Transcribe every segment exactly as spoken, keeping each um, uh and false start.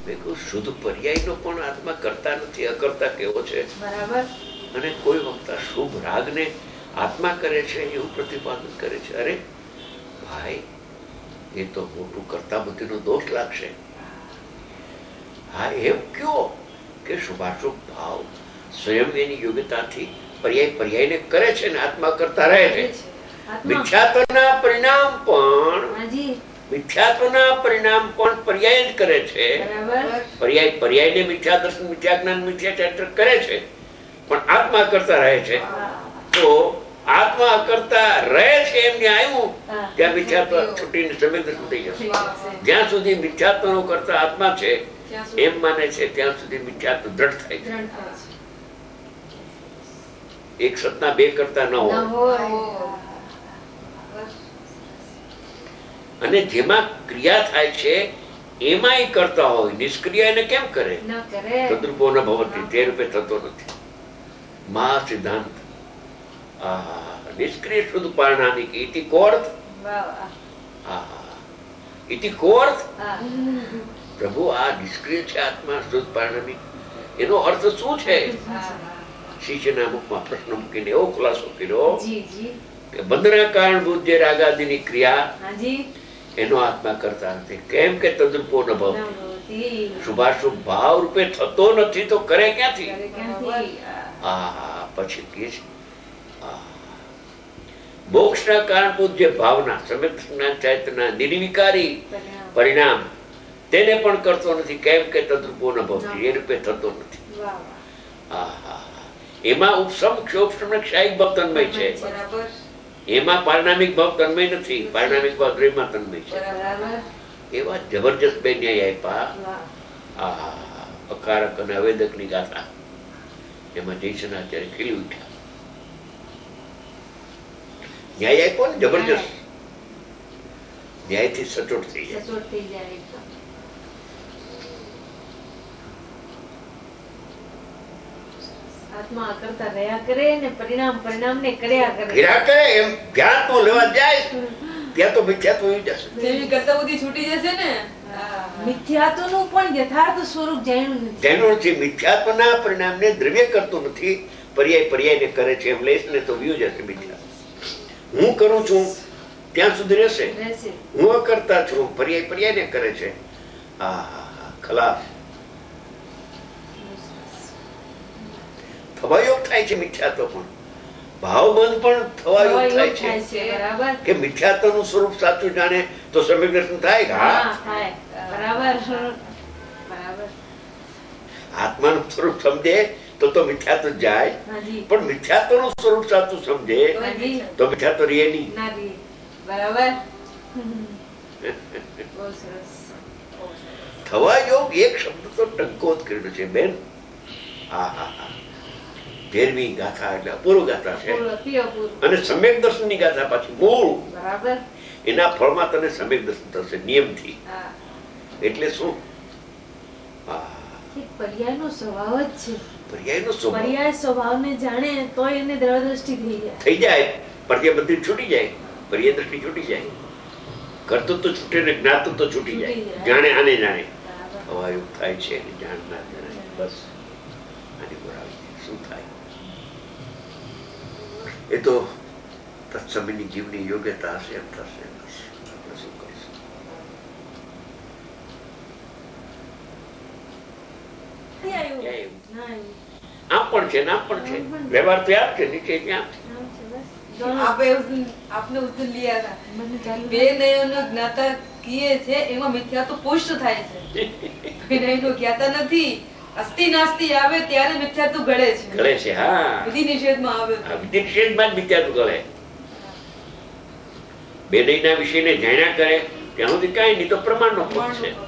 મેં કહ્યું શુદ્ધ પર્યાયનો પણ આત્મા કરતા નથી, અકર્તા કેવો છે. બરાબર. અને કોઈ વખત શુભ રાગને આત્મા કરે છે એવું પ્રતિપાદન કરે છે. અરે ભાઈ, એ તો મોટું કરતા બુદ્ધિનો દોષ લાગશે. હા, એમ કયો કે શુભાશુભ ભાવ સ્વયં એની યોગ્યતાથી પર્યાય પર્યાયને કરે છે ને આત્મા કરતા રહે છે. મિથ્યાત્વના પરિણામ પણ મિથ્યાત્વના પરિણામ પણ પર્યાય જ કરે છે. પર્યાય પર્યાયને મિથ્યા દર્શન, મિથ્યા જ્ઞાન, મિથ્યા ચરિત્ર કરે છે, પણ આત્મા કરતા રહે છે. તો આત્મા કરતા રહે છે એમને આવ્યું ત્યાં મિથ્યાત્વ છૂટીને સમ્યક દર્શન થઈ જશે. જ્યાં સુધી મિથ્યાત્વનો કરતા આત્મા છે એમ માને છે ત્યાં સુધી મિથ્યાત્વ દ્રઢ થાય છે. એક સત્તા બે કરતા ન હોય. અને જેમાં ક્રિયા થાય છે એમાંય કરતા હોય. નિષ્ક્રિય એને કેમ કરે? તદ્રુપો ન ભવતી, તે રૂપે થતો નથી. મહા સિદ્ધાંત. નિષ્ક્રિય શુદ્ધ પારણાનિક ઇતિ કોર્થ. ઇતિ કોર્થ. પ્રભુ, આ નિષ્ક્રિય છે આત્મા શુદ્ધ પારણાનિક, એનો અર્થ શું છે? શિષ્યના મુખમાં પ્રશ્ન મૂકીને એવો ખુલાસો કર્યો કે બંધના કારણભૂત જે રાગાદિની ક્રિયા એનો આત્મા કરતા નથી. કેમ કે તદ્રુપો ન ભવતી, શુભાશુભ ભાવ રૂપે થતો નથી તો કરે ક્યાંથી? આ પછી કે છે મોક્ષના કારણભૂત જે ભાવના સમ્યક ચૈતન્ય નિર્વિકારી પરિણામ તેને પણ કરતો નથી. કેમ કે તદ્રુપો ન ભવતી, એ રૂપે થતો નથી. એમાં ઉપસમ ક્ષોક્ષમ ક્ષાયિક ભાવ તન્મય છે. એમાં પારણામિક ભાવ તન્મય નથી, પારણામિક ભાવ દ્રવ્યમાં તન્મય છે. એવા જબરજસ્ત બે ન્યાય આપ્યા. અકારક અને અવેદક ની ગાથા, એમાં જયસનાચાર્ય ખીલી ઉઠ્યા. ન્યાય આપ્યો ને જબરજસ્ત, ન્યાયથી સચોટ થઈ જાય. આત્મા કરતા રહ્યા કરે ને પરિણામ પરિણામ ને કર્યા કરે. કર્યા કરે એમ ધ્યાન તો લેવા જાય ત્યાં તો મિથ્યાત્વ આવી જશે. જેવી કરતા બધી છૂટી જશે ને. મિથ્યાત્વનું પણ યથાર્થ સ્વરૂપ જાણ્યું નથી. જાણ્યું નથી. મિથ્યાત્વના પરિણામને દ્રવ્ય કરતું નથી, પર્યાય પર્યાયને કરે છે. એમ લેશ ને તો વ્યુ જશે મિથ્યા. હું કરું છું ત્યાં સુધી રહેશે. હું કરતા છું, પર્યાય પર્યાયને કરે છે. આ ખલાસ થવાયોગ થાય છે. મિથ્યાત્વ પણ ભાવબંધ પણ થવાયોગ થાય છે કે મિથ્યાત્વનું સ્વરૂપ સાચું જાણે તો સમ્યક દર્શન થાય. આત્માનું સ્વરૂપ સમજે તો તો મિથ્યાત્વ જાય, પણ મિથ્યાત્વનું સ્વરૂપ સાચું સમજે તો મિથ્યાત્વ રહે નહીં. થવા યોગ એક શબ્દ તો ટંકો જ કર્યો છે બેન. હા હા હા તેરમી ગાથા એટલે અપૂર્વ ગાથા છે. અને સમ્યક દર્શન ની ગાથા પાછી મૂળ. એના ફળમાં તને સમ્યક દર્શન થશે નિયમથી. એટલે શું? પર્યાયનો સ્વભાવ જ છે. પર્યાયનો સ્વભાવ, પર્યાય સ્વભાવને જાણે તો એને દ્રઢદ્રષ્ટિ થઈ જાય. થઈ જાય. પર્યાય બધી છૂટી જાય, પર્યાય દ્રષ્ટિ છૂટી જાય. કર્તૃત્વ છૂટે ને જ્ઞાતૃત્વ છૂટી જાય. જાણે આને જાણે થવાયું થાય છે, જાણ ના જણાય. બસ આની પર આવી જાય. શું થાય એ તો તત્સમયની જીવની યોગ્યતા હશે એમ થશે. બસ આપણે શું કરીશું? આમ પણ છે, નામ પણ છે. વ્યવહાર તો આમ છે, નીચે ત્યાં આપને ઉત્તર લીયા હતા. બે નયનો જ્ઞાતા કીએ છે એમાં મિથ્યા તો પુષ્ટ થાય છે. બે નયનો જ્ઞાતા નથી, અસ્તિ નાસ્તિ આવે ત્યારે મિથ્યાત્વ ગળે છે. ગળે છે. હા, વિધિ નિષેધમાં આવે. વિધિ નિષેધમાં જ મિથ્યાત્વ ગળે. બે નયના વિષયને જાણ્યા કરે ત્યાં સુધી કઈ નહીં તો પ્રમાણનો પક્ષ છે.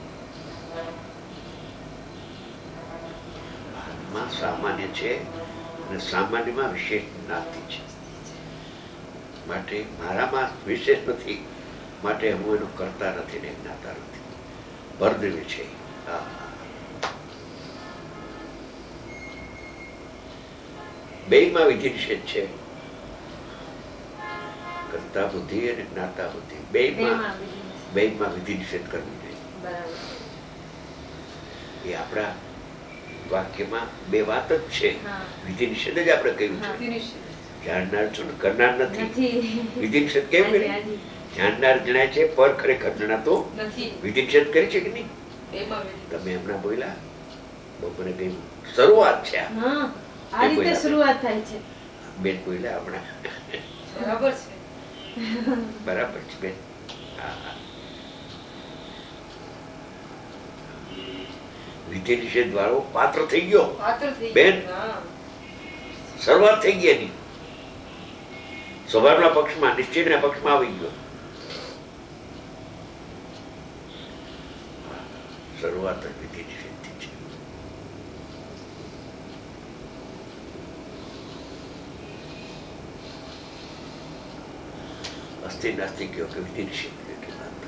આત્મા સામાન્ય છે અને સામાન્યમાં વિશેષ જ્ઞાતિ છે. માટે મારામાં વિશેષ નથી, માટે હું એનો કરતા નથી ને જ્ઞાતા નથી. ભરદેવી છે. બેયમાં વિધિ નિષેધ છે. કરતા બુદ્ધિ અને જ્ઞાતા બુદ્ધિ બેયમાં બેયમાં વિધિ નિષેધ કરવી જોઈએ. એ આપણા વાક્યમાં બે વાત જ છે. વિધિ નિષેધ જ આપણે કહ્યું છે. જાણનાર છું કરનાર નથી. વિધિ નિષેધ કેમ કરી? જાણનાર જણાય છે પર ખરેખર જણાતો વિધિ નિષેધ કરી છે કે નહીં? તમે એમના બોલ્યા બહુ મને કઈ શરૂઆત છે. આ રીતે શરૂઆત થાય છે. બેન બોલ્યા હમણાં બરાબર છે. બરાબર છે બેન. હા, વિધિ નિષેધ વાળો પાત્ર થઈ ગયો બેન. શરૂઆત થઈ ગઈ એની. સ્વભાવના પક્ષમાં નિશ્ચયના પક્ષમાં આવી ગયો. શરૂઆત જ વિધિ નિષેધથી છે. અસ્થિ નાસ્તિ કયો કે વિધિ નિષેધ કયો કે વાત.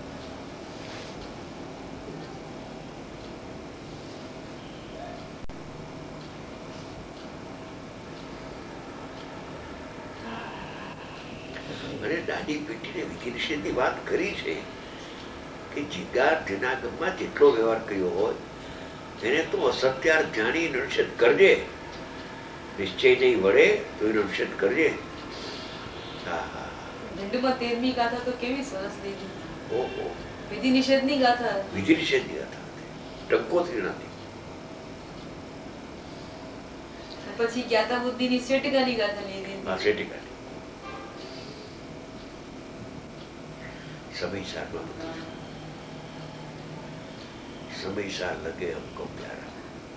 અને દાદી પેટીને વિધિ નિષેધની વાત કરી છે કે જીગાર જેના ગમમાં જેટલો વ્યવહાર કર્યો હોય એને તો અસત્યાર જાણી નિષેધ કરજે. નિશ્ચય નહીં વળે તો એનો નિષેધ કરજે. હા હા હિન્દુમાં તેરમી ગાથા તો કેવી સરસ લીધી. ઓહો, વિધિ નિષેધની ગાથા. વિધિ નિષેધની ગાથા ટંકોત્રી નથી. પછી જ્ઞાતા બુદ્ધિની શેટિકાની ગાથા લીધી. હા, શેટિકાની. સમયસારમાં બધું સમયસાર લગે હમકો પ્યારા.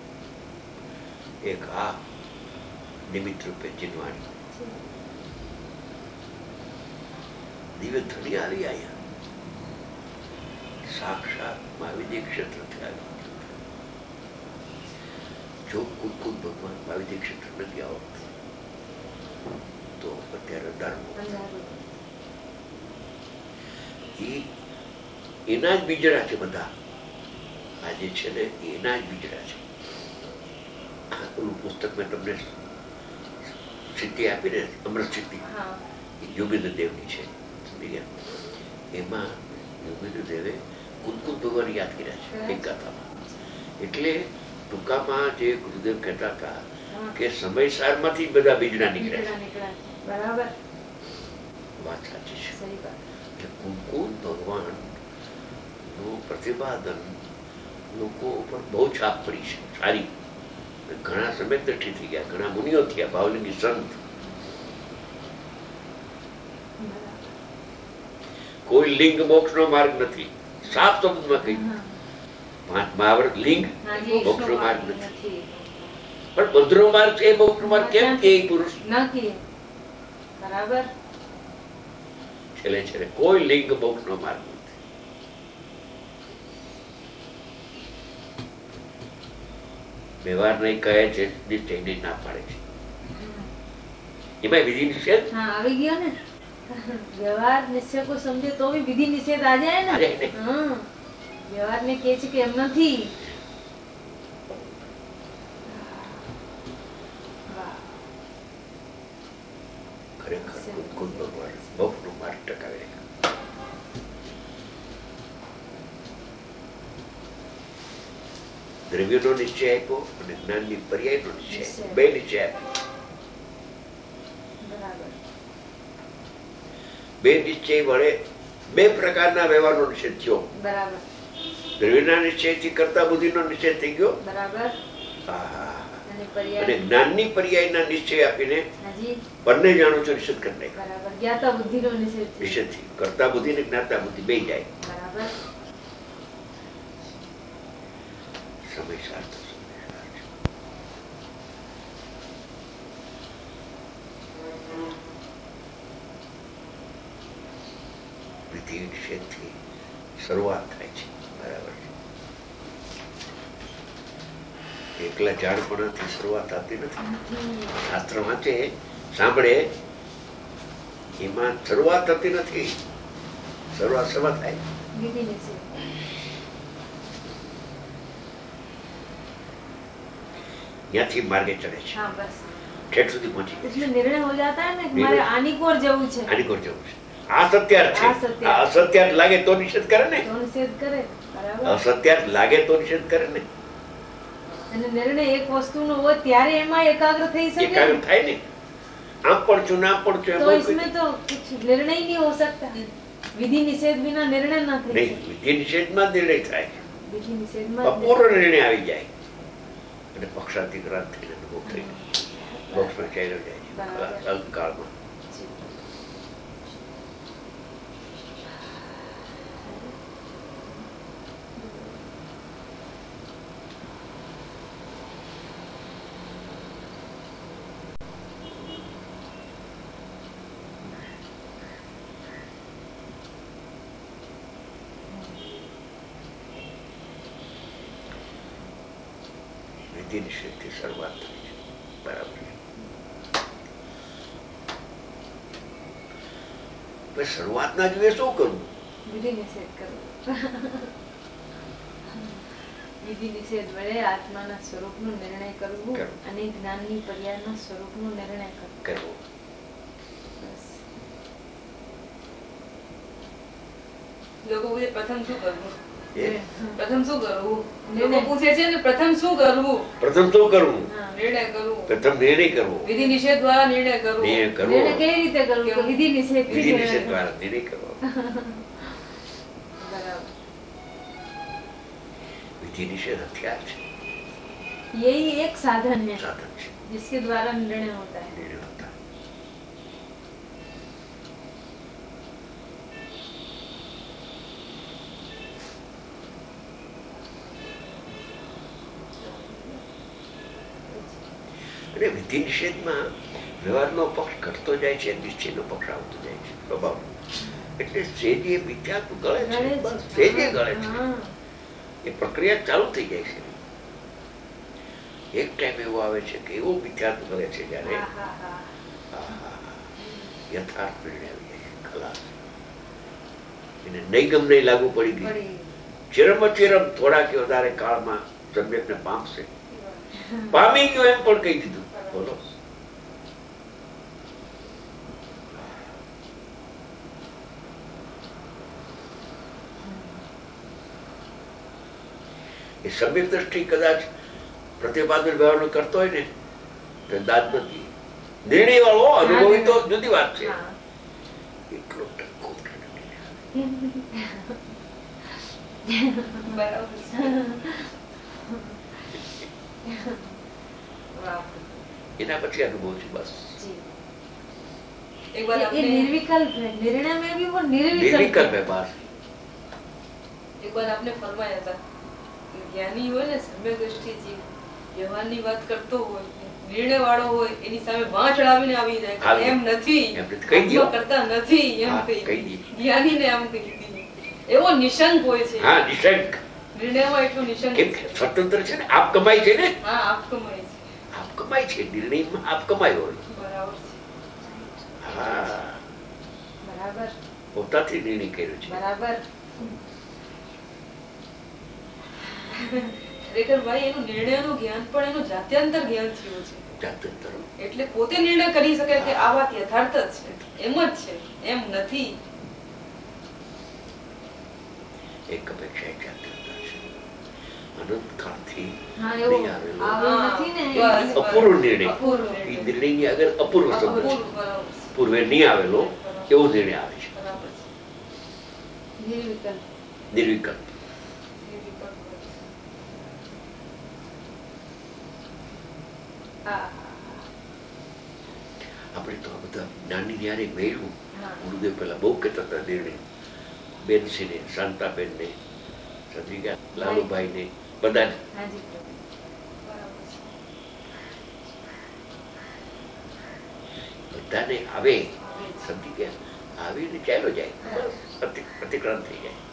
એક આ નિમિત્ત રૂપે ચિનવાણી દિવ્ય ધણી આવી આયા. સાક્ષાત મહાવિદ્ય ક્ષેત્રથી આવી. જો કુલકુલ ભગવાન મહાવિદ્ય ક્ષેત્ર નથી આવત તો અત્યારે અંધારું. એના જ બીજડા છે બધા. આજે છે ને એના જ બીજડા છે. ઓલું પુસ્તક મેં તમને સિદ્ધિ આપી ને અમૃત સિદ્ધિ યોગેન્દ્ર દેવની છે. સમજી ગયા? એમાં યોગેન્દ્ર દેવે કુલકુલ ભગવાન યાદ કર્યા છે એક ગાથામાં. એટલે ટૂંકામાં જે ગુરુદેવ કહેતા હતા કે સમયસાર માંથી બધા બીજડા નીકળ્યા. બરાબર, વાત સાચી છે. કે કુલકુલ ભગવાન નું પ્રતિપાદન લોકો ઉપર બહુ છાપ પડી છે સારી. ઘણા સમય દઠી થઈ ગયા, ઘણા મુનિઓ થયા, ભાવલિંગી સંત. કોઈ લિંગ મોક્ષ નો માર્ગ નથી. સાફ શબ્દમાં કહ્યું. પાંચ મહાવ્રત લિંગ મોક્ષ નો માર્ગ નથી. પણ બંધનો માર્ગ છે મોક્ષ નો માર્ગ કેમ કે પુરુષ નથી. બરાબર. છેલ્લે છેલ્લે કોઈ લિંગ મોક્ષ નો માર્ગ નથી. વ્યવહાર નહીં કહે છે, નિશ્ચય નહીં ના પાડે છે. એમાં વિધિ નિષેધ આવી ગયો ને. વ્યવહાર નિશ્ચય કો સમજે તો भी વિધિ નિષેધ આ જાય ને. વ્યવહાર ને કહે છે કે એમ નથી. ખરેખર કુલકુલ ભગવાન મોક્ષ નો માર્ગ ટકાવી રાખ્યો. દ્રવ્યનો નિશ્ચય આપ્યો અને જ્ઞાનની પર્યાયનો નિશ્ચય, બે નિશ્ચય આપ્યો. બે નિશ્ચય વડે બે પ્રકારના વ્યવહારનો નિષેધ થયો. બરાબર. દ્રવ્યના નિશ્ચયથી કરતા બુદ્ધિનો નિશ્ચય થઈ ગયો. બરાબર. અને જ્ઞાનની પર્યાયના નિશ્ચય આપીને બંને જાણો છો નિષેધ કરી નાખ્યો. બરાબર. જ્ઞાતા બુદ્ધિનો નિષેધ નિષેધ થઈ. કરતા બુદ્ધિ ને જ્ઞાતા બુદ્ધિ બે જાય. બરાબર. સમયસાર તો વિધિ નિષેધથી શરૂઆત થાય છે. બરાબર છે. એકલા જાણપણાથી શરૂઆત થતી નથી. શાસ્ત્ર વાંચે, સાંભળે, એમાં શરૂઆત થતી નથી. શરૂઆત શરૂઆત થાય ત્યાંથી માર્ગે ચડે છે. ઠેઠ સુધી પહોંચી इसमें निर्णय हो जाता है ना कि हमारे आनिकोर जવું છે. આનિકોર જવું છે. આ સત્યાર છે. આ અસત્યાર લાગે તો નિષેધ કરે ને. તો નિષેધ કરે. બરાબર. અસત્યાર લાગે તો નિષેધ કરે ને. અને નિર્ણય એક વસ્તુનો હોય ત્યારે એમાં એકાગ્ર થઈ શકે, एकाग्र થાય ને. આમ પડશું ના પડશું तो इसमें तो कुछ निर्णय नहीं हो सकता, विधि निषेध बिना निर्णय ना થઈ નહીં. વિધિ નિષેધમાં નિર્ણય થાય, विधि निषेध में અપૂર્વ નિર્ણય આવી જાય અને પક્ષાધિક્રાંત થઈને અનુભવ થઈ મોક્ષમાં ચાલ્યો જાય છે અલ્પકાળમાં. વિધિ નિષેધથી શરૂઆત થઈ છે, બરાબર. શરૂઆતના દિવસે શું કરવું? વિધિ નિષેધ કરવો. વિધિ નિષેધ વડે આત્માના સ્વરૂપનો નિર્ણય કરવો અને જ્ઞાનની પર્યાયના સ્વરૂપનો નિર્ણય કરવો. લોકો પ્રથમ શું કરવું? પ્રથમ શું કરવું? લોકો પૂછે છે ને પ્રથમ શું કરવું? પ્રથમ શું કરવું? નિર્ણય કરવો. પ્રથમ નિર્ણય કરવો. વિધિ નિષેધ દ્વારા નિર્ણય કરવો. નિર્ણય કરવો. નિર્ણય કઈ રીતે કરવો? વિધિ નિષેધ વિધિ નિષેધ દ્વારા નિર્ણય કરવો. बराबर. विधि निषेध हथियार है, यही एक साधन है, साधन है जिसके द्वारा निर्णय होता है. निर्णय होता है. અને વિધિ નિષેધમાં વ્યવહારનો પક્ષ ઘટતો જાય છે, નિશ્ચયનો પક્ષ આવતો જાય છે સ્વભાવ. એટલે સેજે મિથ્યાત્વ ગળે છે, બસ સેજે ગળે છે. એ પ્રક્રિયા ચાલુ થઈ જાય છે. એક ટાઈમ એવો આવે છે કે એવો મિથ્યાત્વ ગળે છે જયારે યથાર્થ નિર્ણય આવી જાય છે. ખલાસ. એને નહીં ગમે લાગુ પડી ગઈ. ચિરમ ચિરમ થોડા કે વધારે કાળમાં સમ્યકને પામશે. પામી ગયો એમ પણ કહી દીધું. બોલો. એ સમ્યક દ્રષ્ટિ કદાચ પ્રતિપાદન વ્યવહાર કરતો હોય ને તો દાદ નથી. નિર્ણય વાળો અનુભવી તો જુદી વાત છે. એટલો ટકો એના પછી અનુભવ છે બસ. एक बार ये निर्विकल्प है, निर्णय में भी वो निर्विकल्प है बस. एक बार आपने फरमाया था જ્ઞાની હોય ને સમ્યક દ્રષ્ટિથી વ્યવહારની વાત કરતો હોય, નિર્ણય વાળો હોય, એની સામે વાં ચડાવીને આવી જાય એમ નથી, આત્મા કરતા નથી એમ કહી જ્ઞાનીને એમ કહી દીધી. એવો નિશંક હોય છે. હા, નિશંક. નિર્ણયમાં એટલું નિશંક છે. સ્વતંત્ર છે ને, આપ કમાય છે ને. હા, આપ કમાય છે. આપ કમાય છે, નિર્ણયમાં આપ કમાય હોય. બરાબર છે. હા, બરાબર. પોતાથી નિર્ણય કર્યો છે. બરાબર. ખરેખર ભાઈ એનું નિર્ણયનું જ્ઞાન પણ એનું જાત્યંતર જ્ઞાન થયું છે. જાત્યંતર. એટલે પોતે નિર્ણય કરી શકે કે આ વાત યથાર્થ જ છે, એમ જ છે, એમ નથી. એક અપેક્ષા જાત્યંતર છે. અનંત કાળથી નહીં આવેલો અપૂર્વ નિર્ણય. એ નિર્ણયની આગળ અપૂર્વ શબ્દ છે. પૂર્વે નહીં આવેલો એવો નિર્ણય આવે છે. નિર્વિકલ્પ. નિર્વિકલ્પ. આપણે તો આ બધા જ્ઞાની જયારે મેળવું, ગુરુદેવ પેલા બહુ કહેતા હતા નિર્ણય. બેનસી ને, શાંતાબેન ને, સમજી ગયા, લાલુભાઈ ને, બધાને. બધાને આવે, સમજી ગયા, આવીને ચાલ્યો જાય, બસ અતિક્રમણ થઈ જાય.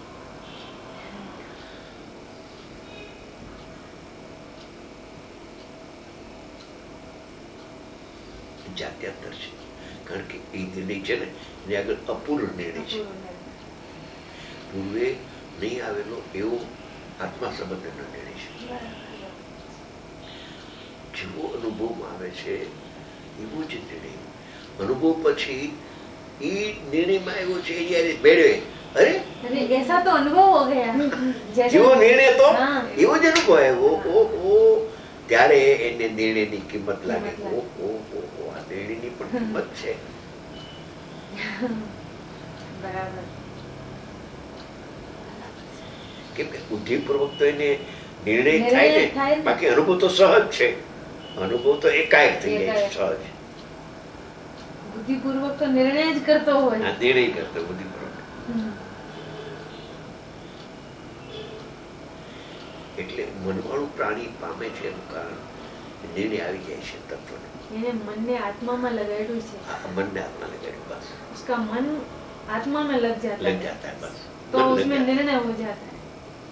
જાત્યંતર છે, કારણ કે એ નિર્ણય છે ને એની આગળ અપૂર્વ નિર્ણય છે. પૂર્વે નહીં આવેલો એવો આત્મા સંબંધનો નિર્ણય છે. જેવો અનુભવમાં આવે છે એવો જ નિર્ણય. અનુભવ પછી એ નિર્ણયમાં આવ્યો છે જયારે મેળવે, અરે ऐसा तो अनुभव हो गया. જેવો નિર્ણય તો એવો જ અનુભવ આવ્યો. ઓહો, ત્યારે એને નિર્ણયની કિંમત લાગે. ઓહો આ નિર્ણયની પણ કિંમત છે. બરાબર. કેમ કે બુદ્ધિપૂર્વક તો એને નિર્ણય થાય ને, બાકી અનુભવ તો સહજ છે. અનુભવ તો એકાએક થઈ જાય છે સહજ. બુદ્ધિપૂર્વક તો નિર્ણય જ કરતો હોય. નિર્ણય કરતો બુદ્ધિપૂર્વક. એટલે મનવાળું પ્રાણી પામે છે એનું કારણ નિર્ણય આવી જાય છે તત્વનો. એને મનને આત્મામાં લગાડ્યું છે. મનને આત્મા લગાડ્યું બસ. उसका मन आत्मा में लग जाता लग जाता है बस. तो उसमें निर्णय हो जाता है.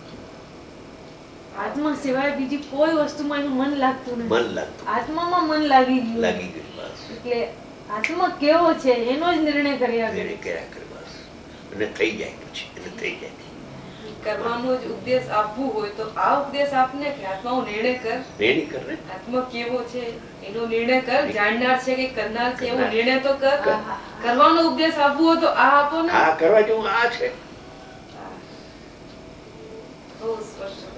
આત્મા સિવાય બીજી કોઈ વસ્તુમાં એનું મન લાગતું નથી. મન લાગતું. આત્મામાં મન લાગી ગયું. લાગી ગયું બસ. એટલે આત્મા કેવો છે એનો જ નિર્ણય કર્યા કરે. નિર્ણય કર્યા કરે બસ. અને થઈ જાય પછી એટલે થઈ જાય. કરવાનો જ ઉપદેશ આપવું હોય તો આ ઉપદેશ આપને કે આત્માનો નિર્ણય કર. નિર્ણય કર ને. આત્મા કેવો છે એનો નિર્ણય કર. જાણનાર છે કે કરનાર છે એવો નિર્ણય તો કર. કરવાનો ઉપદેશ આપવો હોય તો આ આપો ને. હા કરવા જેવું આ છે. બહુ સ્પષ્ટ.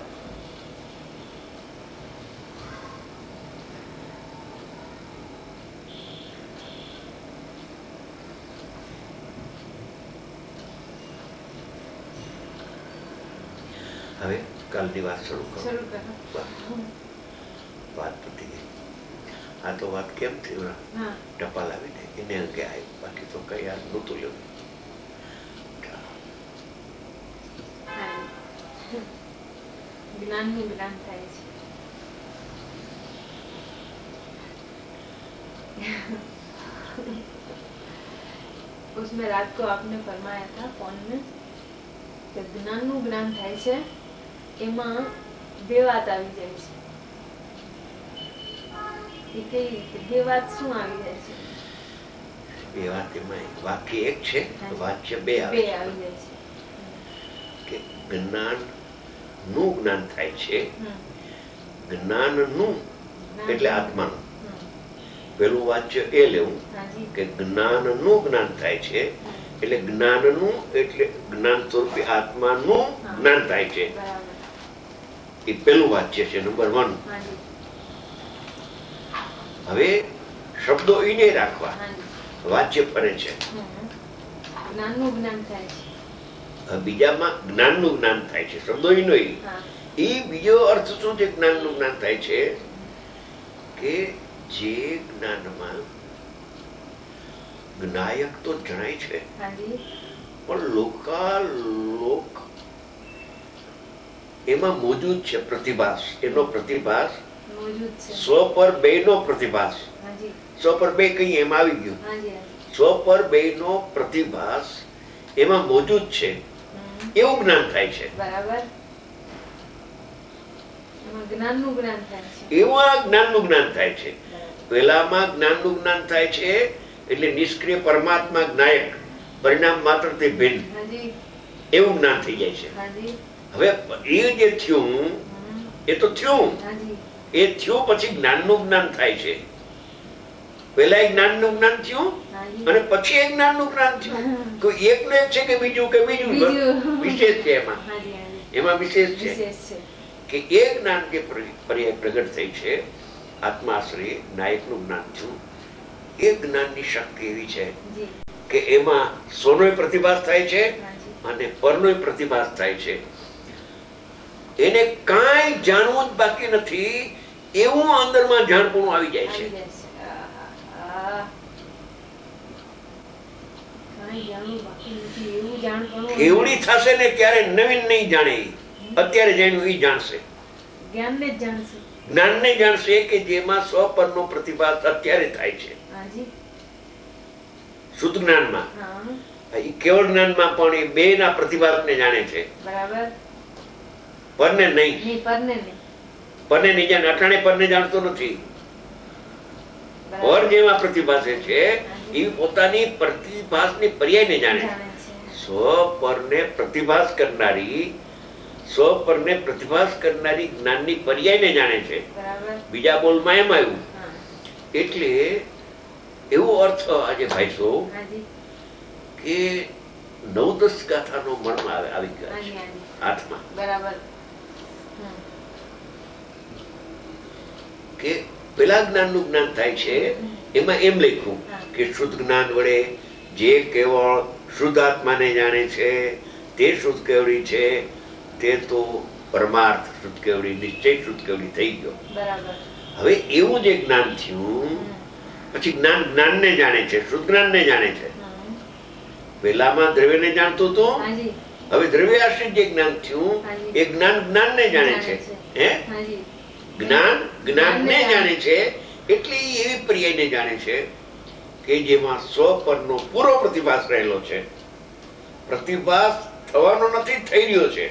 હવે કાલની વાત શરૂ કરો. શરૂ કરો. વાત પતી ગઈ. આ તો વાત કેમ થઈ ટપાલ આવીને એને અંગે આવ્યું, બાકી તો કઈ યાદ નહોતું લેવું. જ્ઞાનનું જ્ઞાન થાય છે. उसमें रात को आपने फरमाया था फोन में કે જ્ઞાનનું જ્ઞાન થાય છે એમાં બે વાત આવી જાય છે. એ કઈ રીતે બે વાત શું આવી જાય છે? બે વાત એમાં વાક્ય એક છે, વાક્ય બે બે આવી જાય છે. કે જ્ઞાન નું જ્ઞાન થાય છે. જ્ઞાનનું એટલે આત્માનું. પેલું વાક્ય એ લેવું કે જ્ઞાનનું જ્ઞાન થાય છે એટલે જ્ઞાનનું એટલે જ્ઞાન સ્વરૂપી આત્માનું જ્ઞાન થાય છે. એ પેલું વાક્ય છે નંબર વન. હવે શબ્દો એને રાખવા, વાચ્ય ફરે છે. જ્ઞાનનું જ્ઞાન થાય છે. બીજામાં જ્ઞાનનું જ્ઞાન થાય છે, શબ્દો એનો એ બીજો અર્થ શું છે? જ્ઞાનનું જ્ઞાન થાય છે કે જે જ્ઞાનમાં જ્ઞાયક તો જણાય છે પણ લોકાલોક એમાં મોજૂદ છે પ્રતિભાસ. એનો પ્રતિભાસ સ્વ પર બે નો પ્રતિભાસ. સ્વ પર બે કઈ એમ આવી ગયું. સ્વ પર બે નો પ્રતિભાસ એમાં મોજૂદ છે એવું જ્ઞાન થાય છે. બરાબર. જ્ઞાનનું જ્ઞાન થાય છે. એવા જ્ઞાનનું જ્ઞાન થાય છે. પેલામાં જ્ઞાનનું જ્ઞાન થાય છે એટલે નિષ્ક્રિય પરમાત્મા જ્ઞાયક, પરિણામ માત્ર તે ભિન્ન એવું જ્ઞાન થઈ જાય છે. હવે એ જે થયું એ તો થયું, એ થયું પછી જ્ઞાનનું જ્ઞાન થાય છે. પેલા એક જ્ઞાનનું જ્ઞાન થયું અને પછી એક જ્ઞાનનું જ્ઞાન થયું. કોઈ એકનું એક છે કે બીજું કે બીજું વિશેષ છે. એમાં એમાં વિશેષ છે કે એ જ્ઞાન જે પર્યાય પ્રગટ થઈ છે આત્માશ્રય નાયકનું જ્ઞાન થયું. એ જ્ઞાનની શક્તિ એવી છે કે એમાં સ્વનો પ્રતિભાસ થાય છે અને પરનો પ્રતિભાસ થાય છે. એને કાંઈ જાણવું જ બાકી નથી એવું અંદરમાં જાણપણું આવી જાય છે. કેવડી થશે ને ત્યારે નવીન નહીં જાણે, અત્યારે જાણ્યું એ જાણશે. જ્ઞાનને જ જાણશે. જ્ઞાનને જાણશે કે જેમાં સ્વ પરનો પ્રતિભાસ અત્યારે થાય છે. શુદ્ધ જ્ઞાનમાં, કેવળ જ્ઞાનમાં પણ એ બે ના પ્રતિભાસને જાણે છે. બરાબર. પરને નહીં. પરને નહીં. પરને નહીં જાણે. અટાણે પરને જાણતો નથી. પર જેમાં પ્રતિભાસે છે એ પોતાની પ્રતિભાસની પર્યાયને જાણે છે. સ્વ પરને પ્રતિભાસ કરનારી સ્વ પરને પ્રતિભાસ કરનારી જ્ઞાનની પર્યાયને જાણે છે. બીજા બોલમાં એમ આવ્યું એટલે એવો અર્થ આજે ભાઈ છો કે નવ દસ ગાથાનો મનમાં આવી ગયો છે હાથમાં. બરાબર. કે પેલા જ્ઞાનનું જ્ઞાન થાય છે એમાં એમ લખ્યું કે શુદ્ધ જ્ઞાન વડે જે કેવળ શુદ્ધ આત્માને જાણે છે તે શુદ્ધ કેવડી છે, તે તો પરમાર્થ શુદ્ધ કેવડી, નિશ્ચય શુદ્ધ કેવડી થઈ ગયો. હવે એવું જે જ્ઞાન થયું પછી જ્ઞાન જ્ઞાનને જાણે છે, શુદ્ધ જ્ઞાનને જાણે છે. પેલામાં દ્રવ્યને જાણતું હતું, હવે દ્રવ્ય આશ્રિત જે જ્ઞાન થયું એ જ્ઞાન જ્ઞાનને જાણે છે. હે જ્ઞાન જ્ઞાનને જાણે છે એટલે એવી પર્યાયને જાણે છે કે જેમાં સ્વ પરનો પૂરો પ્રતિભાસ રહેલો છે. પ્રતિભાસ થવાનો નથી, થઈ રહ્યો છે.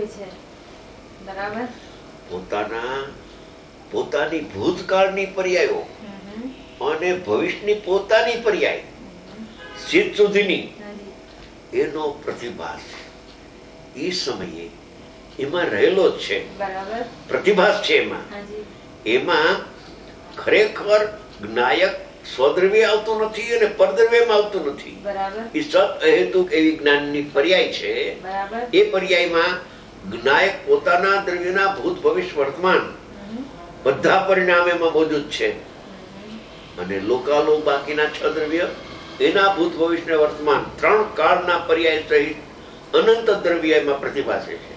પોતાના પોતાની ભૂતકાળની પર્યાયો અને ભવિષ્યની પોતાની પર્યાય સિદ્ધ સુધીની એનો પ્રતિભાસ એ સમયે એમાં રહેલો જ છે. પ્રતિભાસ છે એમાં. એમાં ખરેખર જ્ઞાયક સ્વદ્રવ્ય આવતું નથી અને પરદ્રવ્યમાં આવતું નથી. એ સત અહેતુક એવી જ્ઞાનની પર્યાય છે. એ પર્યાયમાં જ્ઞાયક પોતાના દ્રવ્યના ભૂત ભવિષ્ય વર્તમાન બધા પરિણામ એમાં મોજૂદ છે અને લોકાલોક બાકીના છ દ્રવ્ય એના ભૂત ભવિષ્ય વર્તમાન ત્રણ કાળના પર્યાય સહિત અનંત દ્રવ્ય એમાં પ્રતિભાસે છે.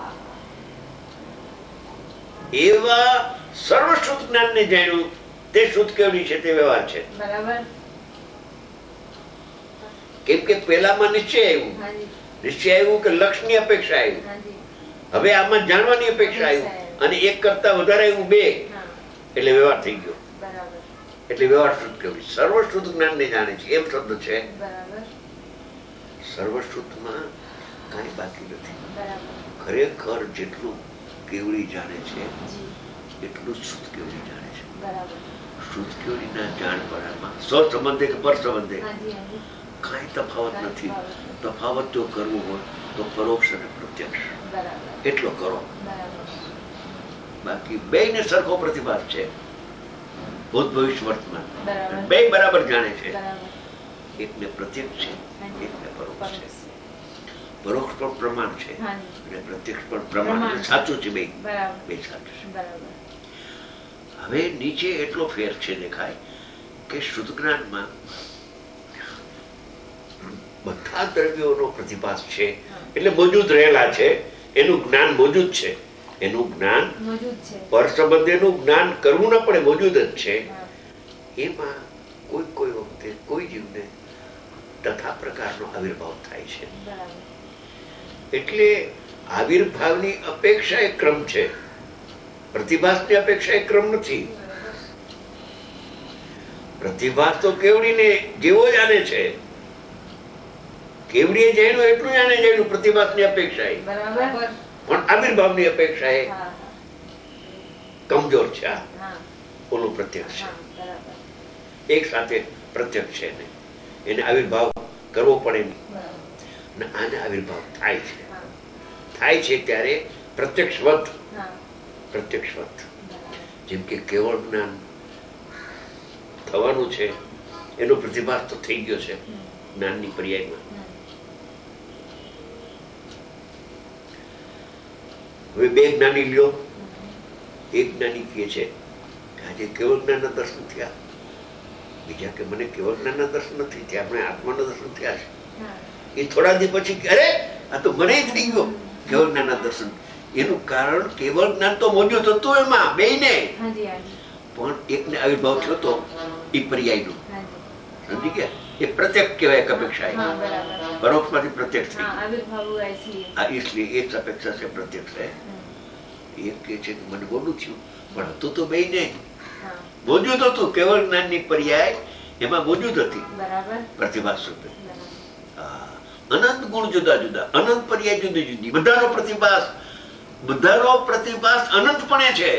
એવા સર્વ શુદ્ધ જ્ઞાનને જાણ્યું તે શુદ્ધ કેવડી છે તે વ્યવહાર છે. કેમ કે પેલામાં નિશ્ચય આવ્યું, નિશ્ચય આવ્યું કે લક્ષ્યની અપેક્ષા આવ્યું, હવે આમાં જાણવાની અપેક્ષા આવ્યું અને એક કરતા વધારે આવ્યું બે એટલે વ્યવહાર થઈ ગયો. એટલે વ્યવહાર શુદ્ધ કેવડી સર્વ શુદ્ધ જ્ઞાનને જાણે છે એમ શબ્દ છે. સર્વ શુદ્ધમાં કઈ બાકી નથી. ખરેખર જેટલું કેવડી જાણે છે એટલું શુદ્ધ કેવડી જાણે છે. શુદ્ધ કેવડીના જાણપણામાં સ્વ સંબંધે કે પર સંબંધે કઈ તફાવત નથી. તફાવત જો કરવું હોય તો પરોક્ષ અને પ્રત્યક્ષ એટલો કરો. બાકી બે ને સરખો પ્રતિભાસ છે. ભૂત ભવિષ્ય વર્તમાન બે બરાબર જાણે છે. એકને પ્રત્યક્ષ છે, એકને પરોક્ષ છે. પરોક્ષ પણ પ્રમાણ છે અને પ્રત્યક્ષ પણ પ્રમાણ. સાચું છે, બે બે સાચું છે. હવે નીચે એટલો ફેર છે દેખાય કે શુદ્ધ જ્ઞાનમાં બધા દ્રવ્યોનો પ્રતિભાસ છે એટલે મોજૂદ રહેલા છે. એનું જ્ઞાન મોજૂદ છે. એનું જ્ઞાન પર સંબંધેનું જ્ઞાન કરવું ન પડે, મોજૂદ જ છે. એમાં કોઈ કોઈ વખતે કોઈ જીવને તથા પ્રકારનો આવિર્ભાવ થાય છે. એટલે આવિર્ભાવની અપેક્ષા એક ક્રમ છે, પ્રતિભાસની અપેક્ષા એક ક્રમ નથી. પ્રતિભાસ તો કેવડીને જેવો જાણે છે, કેવડીએ જાણ્યું એટલું જાણે જાણ્યું પ્રતિભાસની અપેક્ષા પણ આવિર્ભાવની અપેક્ષા એ કમજોર છે. ઓલું પ્રત્યક્ષ છે, એક સાથે પ્રત્યક્ષ છે ને એને આવિર્ભાવ કરવો પડે નહીં. અને આને આવિર્ભાવ થાય છે, થાય છે ત્યારે પ્રત્યક્ષવત પ્રત્યક્ષવત જેમ કે કેવળ જ્ઞાન થવાનું છે એનો પ્રતિભાસ તો થઈ ગયો છે જ્ઞાનની પર્યાયમાં. હવે બે જ્ઞાની લ્યો. એક જ્ઞાની કહે છે કે આજે કેવળ જ્ઞાનના દર્શન થયા, બીજા કે મને કેવળ જ્ઞાનના દર્શન નથી થયા, આપણે આત્માના દર્શન થયા છે. એ થોડા દિવસ પછી અરે આ તો મને થઈ ગયો કેવળ જ્ઞાનના દર્શન. એનું કારણ કેવળ જ્ઞાન તો મોજૂદ હતું એમાં બે ને, પણ એકને આવિર્ભાવ થયો તો એ પર્યાયનો. સમજી ગયા? એ પ્રત્યક્ષ કહેવાય. અપેક્ષા પરોક્ષ માંથી પ્રત્યક્ષ થઈ ગયું. इसलिए एक अपेक्षा से प्रत्यक्ष है. એક કે છે કે મને બોલું થયું પણ હતું તો બે ને મોજૂદ હતું. કેવળ જ્ઞાનની પર્યાય એમાં મોજૂદ હતી પ્રતિભાસ શુદ્ધ. અનંત ગુણ જુદા જુદા, અનંત પર્યાય જુદી જુદી, બધાનો પ્રતિભાસ બધાનો પ્રતિભાસ અનંતપણે છે.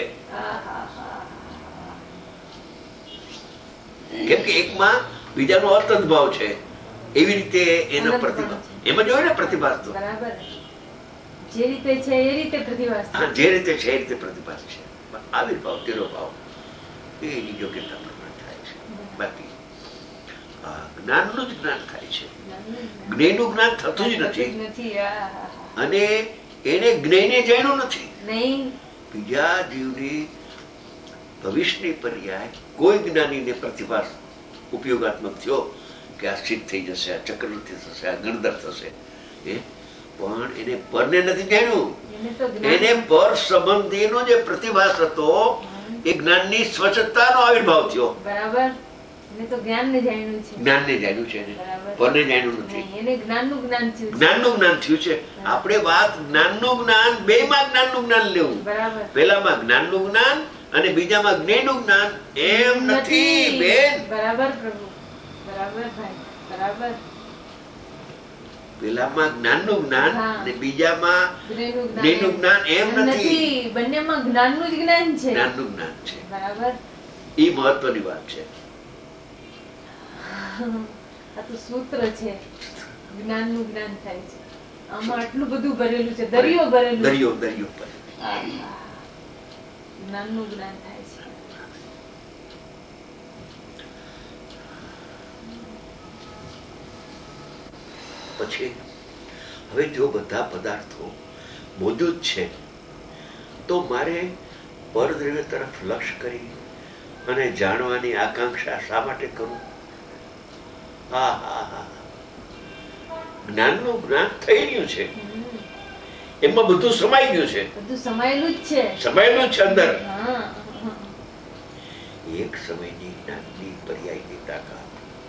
કેમ કે એકમાં બીજાનો અર્થ જ ભાવ છે. એવી રીતે એનો પ્રતિભાસ એમાં જોયું ને પ્રતિભાસ તો જે રીતે છે એ રીતે પ્રતિભાસ જે રીતે છે એ રીતે પ્રતિભાસ છે. આવિર્ભાવ તિરોભાવ એની યોગ્યતા પ્રમાણે થાય છે. બાકી જ્ઞાનનું જ જ્ઞાન થાય છે, જ્ઞેયનું જ્ઞાન થતું જ નથી. અને એને જ્ઞેયને જાણ્યું નથી. બીજા જીવની ભવિષ્યની પર્યાય કોઈ જ્ઞાનીને પ્રતિભા ઉપયોગાત્મક થયો કે આ સિદ્ધ થઈ જશે, આ ચક્રવર્તી થશે, આ ગણધર થશે, એ પણ એને પરને નથી જાણ્યું. એને પર સંબંધીનો જે પ્રતિભાસ હતો એ જ્ઞાનની સ્વચ્છતાનો આવિર્ભાવ થયો. બરાબર. એને તો જ્ઞાનને જાણ્યું છે. જ્ઞાનને જાણ્યું છે, એને પરને જાણ્યું નથી. એને જ્ઞાનનું જ્ઞાન થયું. જ્ઞાનનું જ્ઞાન થયું છે. આપણે વાત જ્ઞાનનું જ્ઞાન, બેમાં જ્ઞાનનું જ્ઞાન લેવું. બરાબર. પેલામાં જ્ઞાનનું જ્ઞાન અને બીજામાં જ્ઞેયનું જ્ઞાન એમ નથી બેન. બરાબર પ્રભુ, બરાબર ભાઈ, બરાબર. પેલામાં જ્ઞાનનું જ્ઞાન અને બીજામાં જ્ઞેયનું જ્ઞાન એમ નથી. બંનેમાં જ્ઞાનનું જ જ્ઞાન છે. જ્ઞાનનું જ્ઞાન છે. બરાબર. એ મહત્વની વાત છે. આ તો સૂત્ર છે. જ્ઞાનનું જ્ઞાન થાય છે. આમાં આટલું બધું ભરેલું છે. દરિયો ભરેલું. દરિયો દરિયો પર જ્ઞાનનું જ્ઞાન થાય છે. પછી હવે જો બધા પદાર્થો મોજૂદ છે તો મારે પરદ્રવ્ય તરફ લક્ષ્ય કરી અને જાણવાની આકાંક્ષા શા માટે કરું? હા હા હા જ્ઞાનનું જ્ઞાન થઈ રહ્યું છે, એમાં બધું સમાઈ ગયું છે. બધું સમાયેલું જ છે. સમાયેલું છે અંદર. હા. એક સમયની જ્ઞાનની પર્યાયની તાકાત,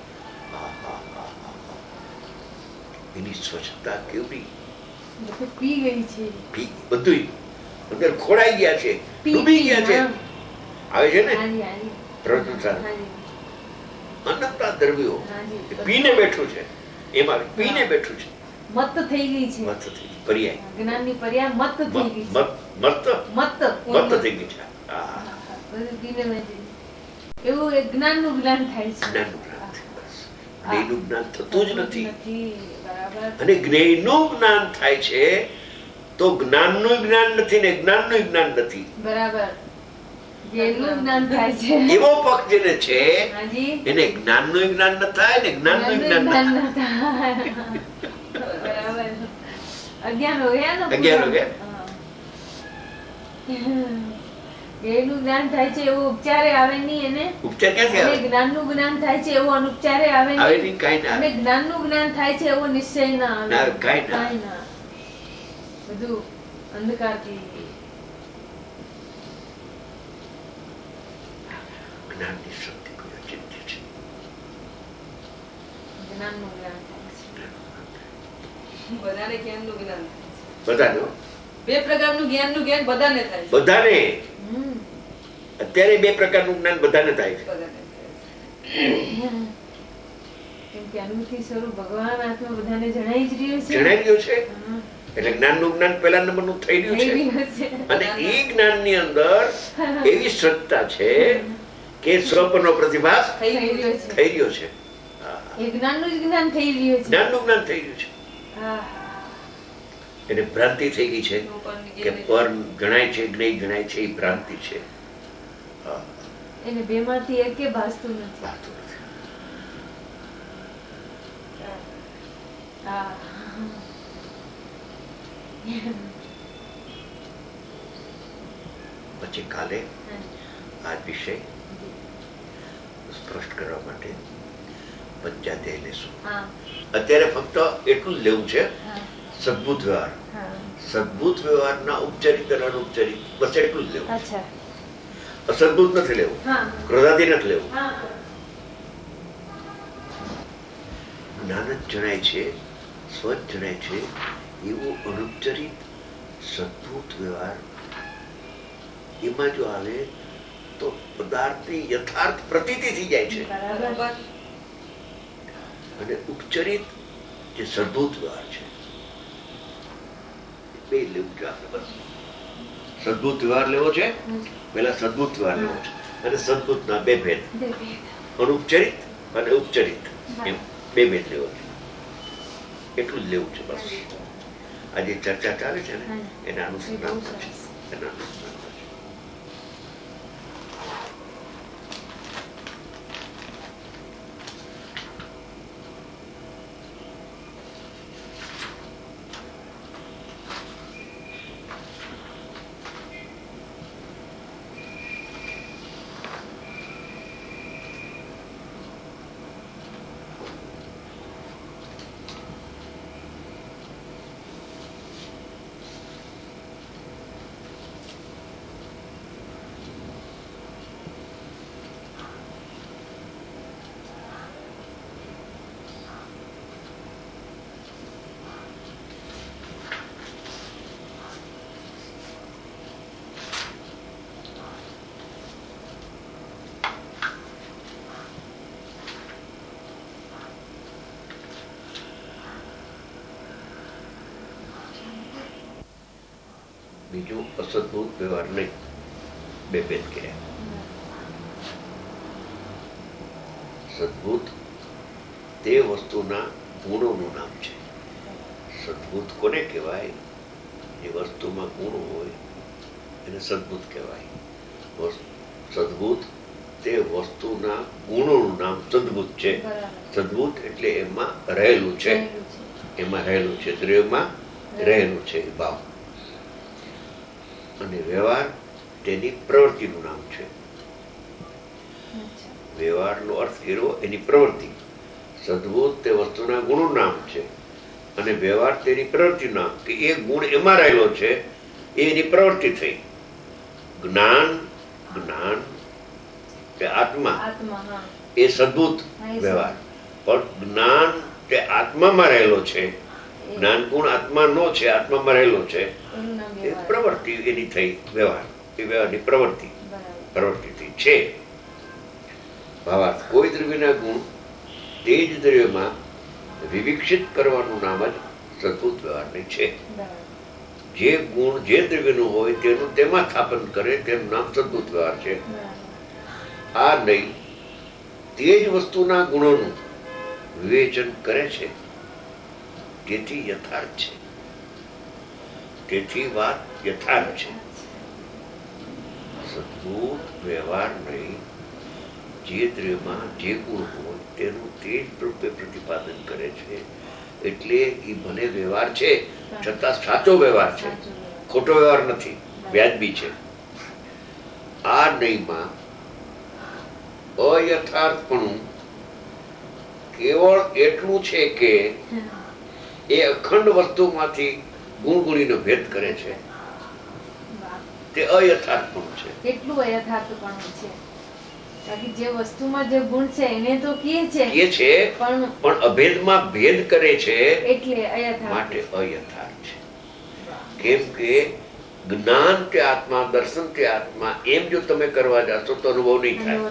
એની સ્વચ્છતા કેવડી પી ગઈ છે. પી બધું અંદર ખોડાઈ ગયા છે, ડૂબી ગયા છે. આવે છે ને પ્રજ્ઞા અનંતા દ્રવ્યો પીને બેઠું છે, એમાં પીને બેઠું છે. મત થઈ ગઈ છે. મત થઈ ગઈ. પર્યાય જ્ઞાનની પર્યાય મત થઈ ગઈ છે. મત મત મત થઈ ગઈ છે. હા બધું પીને બેઠી. એવું એક જ્ઞાનનું જ્ઞાન થાય છે. જ્ઞાનનું જ્ઞાન બસ. જ્ઞેયનું જ્ઞાન થતું જ નથી. બરાબર. અને જ્ઞેયનું જ્ઞાન થાય છે તો જ્ઞાનનું જ્ઞાન નથી ને જ્ઞાનનું જ્ઞાન નથી. બરાબર. જ્ઞાનનું જ્ઞાન થાય છે. એવો પક્ષ જેને છે હાજી એને જ્ઞાનનું જ્ઞાન ન થાય ને જ્ઞાનનું જ્ઞાન ન થાય. બરાબર. અજ્ઞાન હો ગયા ને. અગિયાર હો ગયા. જ્ઞાનનું જ્ઞાન થાય છે એવો ઉપચારે આવે નહીં. એને ઉપચાર ક્યાંથી આવે? જ્ઞાનનું જ્ઞાન થાય છે એવો અનુપચારે આવે આવે નહીં. નહીં, કાંઈ ના અને જ્ઞાનનું જ્ઞાન થાય છે એવો નિશ્ચય ના આવે. ના, કાંઈ ના. કાંઈ ના. બધું અંધકારથી. જ્ઞાનની શક્તિ કોઈ અચિંત્ય છે. જ્ઞાનનું જ્ઞાન થાય છે. બધાને જ્ઞાનનું જ્ઞાન થાય છે. બધાને બે પ્રકારનું જ્ઞાનનું જ્ઞાન બધાને થાય છે. બધાને હમ. અત્યારે બે પ્રકારનું જ્ઞાન બધાને થાય છે. બધાને થાય છે. કેમ કે અનુભૂતિ સ્વરૂપ ભગવાન આત્મા બધાને જણાઈ જ રહ્યો છે. જણાઈ રહ્યું છે. હા. એટલે જ્ઞાનનું જ્ઞાન પહેલા નંબરનું થઈ રહ્યું થઈ છે. રહ્યો છે. અને એ જ્ઞાનની અંદર એવી સત્તા છે કે સ્વપનો પ્રતિભાસ થઈ રહ્યો છે. થઈ રહ્યો છે. હા. એ જ્ઞાનનું જ જ્ઞાન થઈ રહ્યું છે. જ્ઞાનનું જ્ઞાન થઈ રહ્યું છે. આહા. એને ભ્રાંતિ થઈ ગઈ છે કે પર ગણાય છે જ્ઞેય ગણાય છે, એ ભ્રાંતિ છે. હા. એને બે માંથી એકે ભાસતું નથી. વાતું નથી. આહા. પછી કાલે આ વિષય સ્પષ્ટ કરવા માટે પંચાધ્યાય લેશું. હા. અત્યારે ફક્ત એટલું જ લેવું છે, હા. સદભૂત વ્યવહાર. હા. સદભૂત વ્યવહારના ઉપચારિત અને અનુપચારિત બસ એટલું જ લેવું. અચ્છા. અસદભૂત નથી લેવું, હા. ક્રોધાથી નથી લેવું. હા. જ્ઞાન જ જણાય છે, સ્વચ્છ જણાય છે એવો અનુપચારિત સદભૂત વ્યવહાર એમાં જો આવે તો પદાર્થની યથાર્થ પ્રતીતિ થઈ જાય છે. બરાબર. અને ઉપચરિત જે સદભૂત વ્યવહાર છે બે લેવું છે આપણે. બસ સદભૂત વ્યવહાર લેવો છે, પેલા સદભૂત વ્યવહાર લેવો છે. અને સદભૂત ના બે ભેદ, અનુપચરિત અને ઉપચરિત, એમ બે ભેદ લેવો છે. એટલું જ લેવું છે બસ. આજે ચર્ચા ચાલે છે ને એના અનુસંધાન છે, એના અનુસંધાન છે. બીજું અસદભૂત વ્યવહાર નહીં. બે ભેદ કર્યા. સદભૂત તે વસ્તુના ગુણોનું નામ છે. સદભૂત કોને કહેવાય? જે વસ્તુમાં ગુણ હોય એને સદભૂત કહેવાય. સદભૂત તે વસ્તુના ગુણોનું નામ સદભૂત છે. સદભૂત એટલે એમાં રહેલું છે, એમાં રહેલું છે, દ્રવ્યમાં રહેલું છે ભાવ. અને વ્યવહાર તેની પ્રવૃત્તિનું નામ છે. વ્યવહારનો અર્થ કર્યો એની પ્રવૃત્તિ. સદભૂત તે વસ્તુના ગુણનું નામ છે અને વ્યવહાર તેની પ્રવૃત્તિનું નામ, કે એ ગુણ એમાં રહેલો છે, એ એની પ્રવૃત્તિ થઈ. જ્ઞાન જ્ઞાન કે આત્મા એ સદભૂત વ્યવહાર, પણ જ્ઞાન તે આત્મામાં રહેલો છે, જ્ઞાન ગુણ આત્મા નો છે, આત્મામાં રહેલો છે, એ પ્રવૃત્તિ એની થઈ વ્યવહાર. એ વ્યવહારની પ્રવૃત્તિ પ્રવૃત્તિ છે. ભાવાર્થ કોઈ દ્રવ્યના ગુણ તે જ દ્રવ્યમાં વિવિક્ષિત કરવાનું નામ જ સદભૂત વ્યવહારની છે. જે ગુણ જે દ્રવ્યનું હોય તેનું તેમાં સ્થાપન કરે તેનું નામ સદભૂત વ્યવહાર છે. આ નહીં તે જ વસ્તુના ગુણોનું વિવેચન કરે છે, તેથી યથાર્થ છે. તેથી વાત યથાર્થ છે. સદભૂત વ્યવહાર નહીં, જે દ્રવ્યમાં જે ગુણ હોય તેનું તે જ રૂપે પ્રતિપાદન કરે છે. એટલે એ ભલે વ્યવહાર છે છતાં સાચો વ્યવહાર છે, ખોટો વ્યવહાર નથી, વ્યાજબી છે. આ નહીંમાં અયથાર્થપણું કેવળ એટલું છે કે એ અખંડ વસ્તુમાંથી ગુણ ગુણીનો ભેદ કરે છે. તે અયથાર્થપણું છે. એટલું અયથાર્થપણું છે. બાકી જે વસ્તુમાં જે ગુણ છે એને તો કહે છે કહે છે, પણ અભેદમાં ભેદ કરે છે, એટલે અયથાર્થ, માટે અયથાર્થ છે. કેમ કે જ્ઞાન તે આત્મા, દર્શન તે આત્મા, એમ જો તમે કરવા જાશો તો અનુભવ નહીં થાય.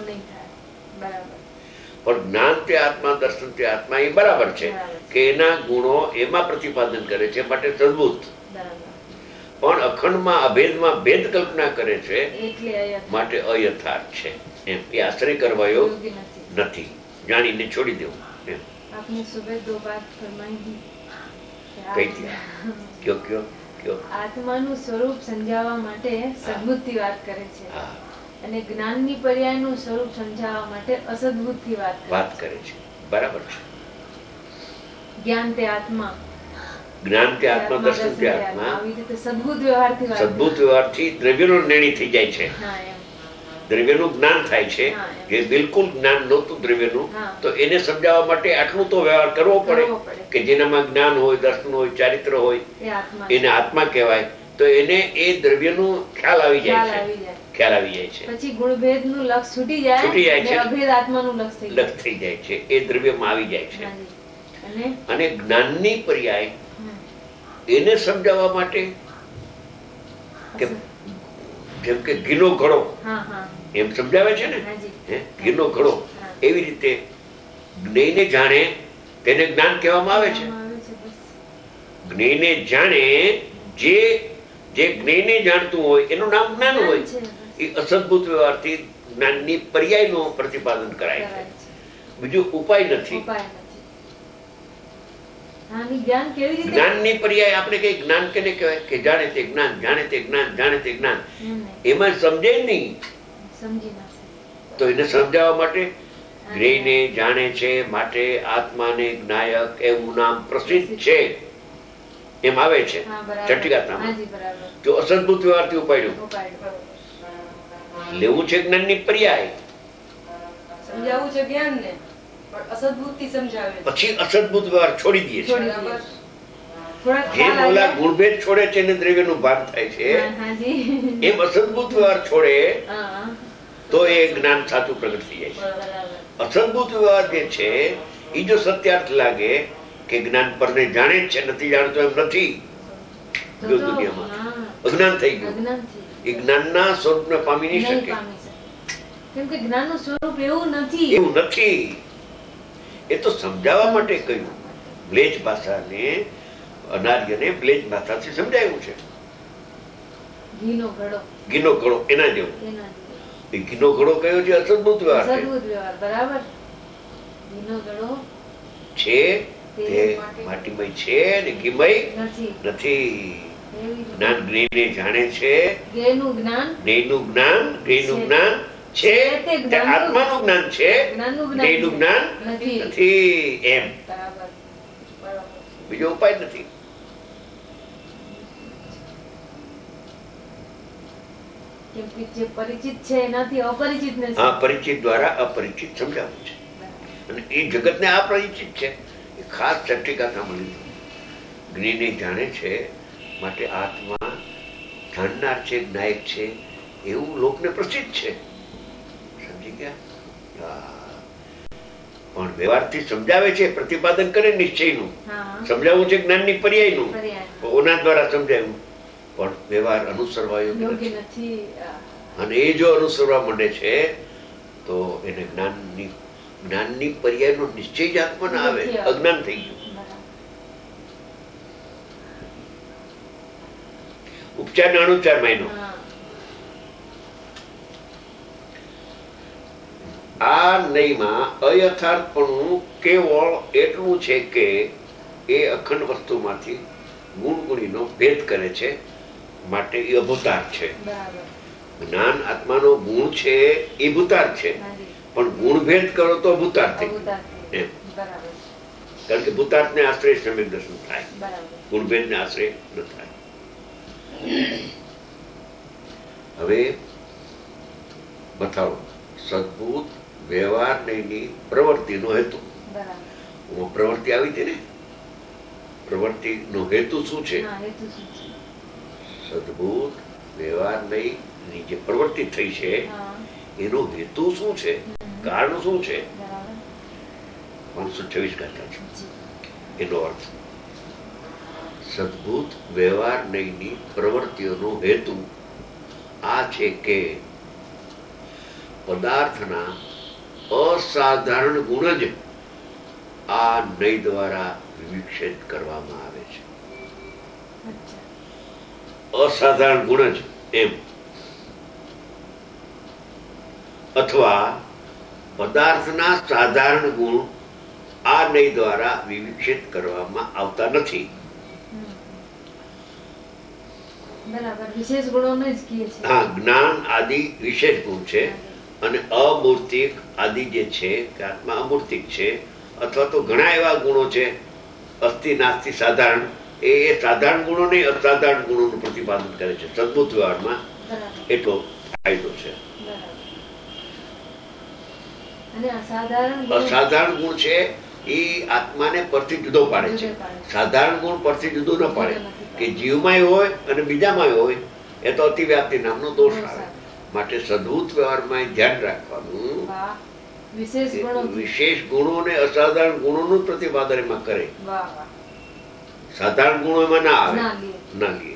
પણ જ્ઞાન તે આત્મા, દર્શન તે આત્મા એ બરાબર છે કે એના ગુણો એમાં પ્રતિપાદન કરે છે, માટે સદભૂત. પણ અખંડમાં અભેદમાં ભેદ કલ્પના કરે છે, માટે અયથાર્થ છે. એમ એ આશ્રય કરવા યોગ્ય નથી. જાણીને છોડી દેવું. એમ आपने सुबह दो बात फरमाई थी. કઈ કયો કયો કયો આત્માનું સ્વરૂપ સમજાવવા માટે સદબુદ્ધિ વાત કરે છે અને જ્ઞાનની પર્યાયનું સ્વરૂપ સમજાવવા માટે અસદબુદ્ધિ વાત વાત કરે છે. બરાબર છે. જ્ઞાન તે આત્મા, જ્ઞાન તે આત્મા, દર્શન તે આત્મા, આવી રીતે સદબુદ્ધ વ્યવહારથી વાત, સદબુદ્ધ વ્યવહારથી દ્રવ્યનો નિર્ણય થઈ જાય છે. દ્રવ્યનું જ્ઞાન થાય છે. જે બિલકુલ જ્ઞાન નહોતું દ્રવ્યનું, તો એને સમજાવવા માટે આટલું તો વ્યવહાર કરવો પડે કે જેનામાં જ્ઞાન હોય, દર્શન હોય, ચારિત્ર હોય, એને આત્મા કહેવાય. તો એને એ દ્રવ્યનું ખ્યાલ આવી જાય છે, ખ્યાલ આવી જાય છે. પછી ગુણભેદનું લક્ષ છૂટી જાય, છૂટી જાય છે, અભેદ આત્માનું લક્ષ થઈ લક્ષ થઈ જાય છે, એ દ્રવ્યમાં આવી જાય છે. અને જ્ઞાનની પર્યાય એને સમજાવવા માટે કે જેમ કે ઘીનો ઘડો એમ સમજાવે છે ને, ઘીનો ઘડો, એવી રીતે જ્ઞેયને જાણે તેને જ્ઞાન કહેવામાં આવે છે. જ્ઞેયને જાણે, જે જે જ્ઞેયને જાણતું હોય એનું નામ જ્ઞાન હોય. એ અસદભૂત વ્યવહારથી જ્ઞાનની પર્યાયનું પ્રતિપાદન કરાય છે. બીજું ઉપાય નથી. જ્ઞાનની પર્યાય આપણે કઈ જ્ઞાન કેને કહેવાય? કે જાણે તે જ્ઞાન, જાણે તે જ્ઞાન, જાણે તે જ્ઞાન. એમાં સમજે નહીં તો એને સમજાવવા માટે જ્ઞેયને જાણે છે, માટે આત્માને જ્ઞાયક એવું નામ પ્રસિદ્ધ છે, એમ આવે છે ચટ્ટિકાતામાં. જો અસદભૂત વ્યવહારથી ઉપાડ્યું, લેવું છે જ્ઞાનની પર્યાય, સમજાવવું છે જ્ઞાનને, પણ અસદભૂતથી સમજાવે, પછી અસદભૂત વ્યવહાર છોડી દઈએ છે. જેમ ઓલા ગુણભેદ છોડે છે ને દ્રવ્યનું ભાન થાય છે, એમ અસદભૂત વ્યવહાર છોડે તો એ જ્ઞાન સાચું પ્રગટ થઈ જાય છે. અસદભૂત વ્યવહાર જે છે એ જો સત્યાર્થ લાગે કે જ્ઞાન પરને જાણે જ છે, નથી જાણતો એમ નથી, જો દુનિયામાં અજ્ઞાન થઈ ગયું, એ જ્ઞાનના સ્વરૂપને પામી નહીં શકે. કેમ કે જ્ઞાનનું સ્વરૂપ એવું નથી, એવું નથી. એ તો સમજાવવા માટે કહ્યું. મ્લેચ્છ ભાષાને, અનાર્યને મ્લેચ્છ ભાષાથી સમજાયું છે. ઘીનો ઘડો ઘીનો ઘડો એના જેવું. એના જેવો. એ ઘીનો ઘડો કયો છે? અસદભૂત વ્યવહાર છે. અસદભૂત વ્યવહાર બરાબર. ઘીનો ઘડો છે તે માટીમય છે ને ઘીમય નથી. જ્ઞાન જ્ઞેયને જાણે છે. જ્ઞેયનું જ્ઞાન જ્ઞેયનું જ્ઞાન જ્ઞેયનું જ્ઞાન છે તે આત્માનું જ્ઞાન છે. જ્ઞેયનું જ્ઞાન નથી એમ. બીજો ઉપાય નથી. જે પરિચિત છે એનાથી અપરિચિત ને હા, પરિચિત દ્વારા અપરિચિત સમજાવવું છે. અને એ જગતને આ પરિચિત છે. એ ખાસ ચટ્ટિકા મળી જ્ઞેયને જાણે છે માટે આત્મા જાણનાર છે, જ્ઞાયક છે એવું લોકને પ્રસિદ્ધ છે. સમજી ગયા? પણ વ્યવહારથી સમજાવે છે, પ્રતિપાદન કરે નિશ્ચયનું. સમજાવવું છે જ્ઞાનની પર્યાયનું, ઓના દ્વારા સમજાવ્યું. પણ વ્યવહાર અનુસરવા યોગ્ય નથી. અને એ જો અનુસરવા માંડે છે તો એને જ્ઞાનની જ્ઞાનની પર્યાયનો નિશ્ચય જ આત્માને આવે. અજ્ઞાન થઈ ગયું. ઉપચાર ને અનુચાર માયનો. આ નયમાં અયથાર્થપણું કેવળ એટલું છે કે એ અખંડ વસ્તુમાંથી ગુણ ગુણીનો ભેદ કરે છે, માટે એ અભૂતાર્થ છે. જ્ઞાન આત્માનો ગુણ છે એ ભૂતાર્થ છે, પણ ગુણ ભેદ કરો તો ભૂતાર્થ થઈ એમ. કારણ કે ભૂતાર્થ ને આશ્રય સમ્યક દર્શન થાય, ગુણ ભેદ ને આશ્રય ન થાય. હવે બતાવો સદભૂત વ્યવહાર નયની પ્રવૃત્તિનો હેતુ. પ્રવૃત્તિ આવી હતી ને, પ્રવૃત્તિનો હેતુ શું છે? સદભૂત વ્યવહાર નયની જે પ્રવૃત્તિ થઈ છે એનો હેતુ શું છે, કારણ શું છે? પાંચસો છવ્વીસ ગાથા છે. એનો અર્થ સદભૂત વ્યવહાર નયની પ્રવૃત્તિઓનો હેતુ આ છે કે પદાર્થના અસાધારણ ગુણ જ આ નય દ્વારા વિક્ષેપ કરવામાં આવે છે. અસાધારણ ગુણ જ એમ. અથવા પદાર્થના સાધારણ ગુણ આ નય દ્વારા વિક્ષેપ કરવામાં આવતા નથી. હા, જ્ઞાન આદિ વિશેષ ગુણ છે અને અમૂર્તિક આદિ જે છે કે આત્મા અમૂર્તિક છે, અથવા તો ઘણા એવા ગુણો છે અસ્થિ નાસ્તિ સાધારણ, એ સાધારણ ગુણો નહીં અસાધારણ ગુણોનું પ્રતિપાદન કરે છે. સદભૂત વ્યવહારમાં એટલો ફાયદો છે. અસાધારણ ગુણ છે એ આત્માને પરથી જુદો પાડે છે. સાધારણ ગુણ પરથી જુદો ન પાડે. કે જીવમાંય હોય અને બીજામાંય હોય એ તો અતિવ્યાપ્તિ નામનો દોષ આવે. માટે સદભૂત વ્યવહારમાં ધ્યાન રાખવાનું વિશેષ ગુણો ને અસાધારણ ગુણોનું પ્રતિપાદન એમાં કરે. સાધારણ ગુણો એમાં ના આવે, ના લે.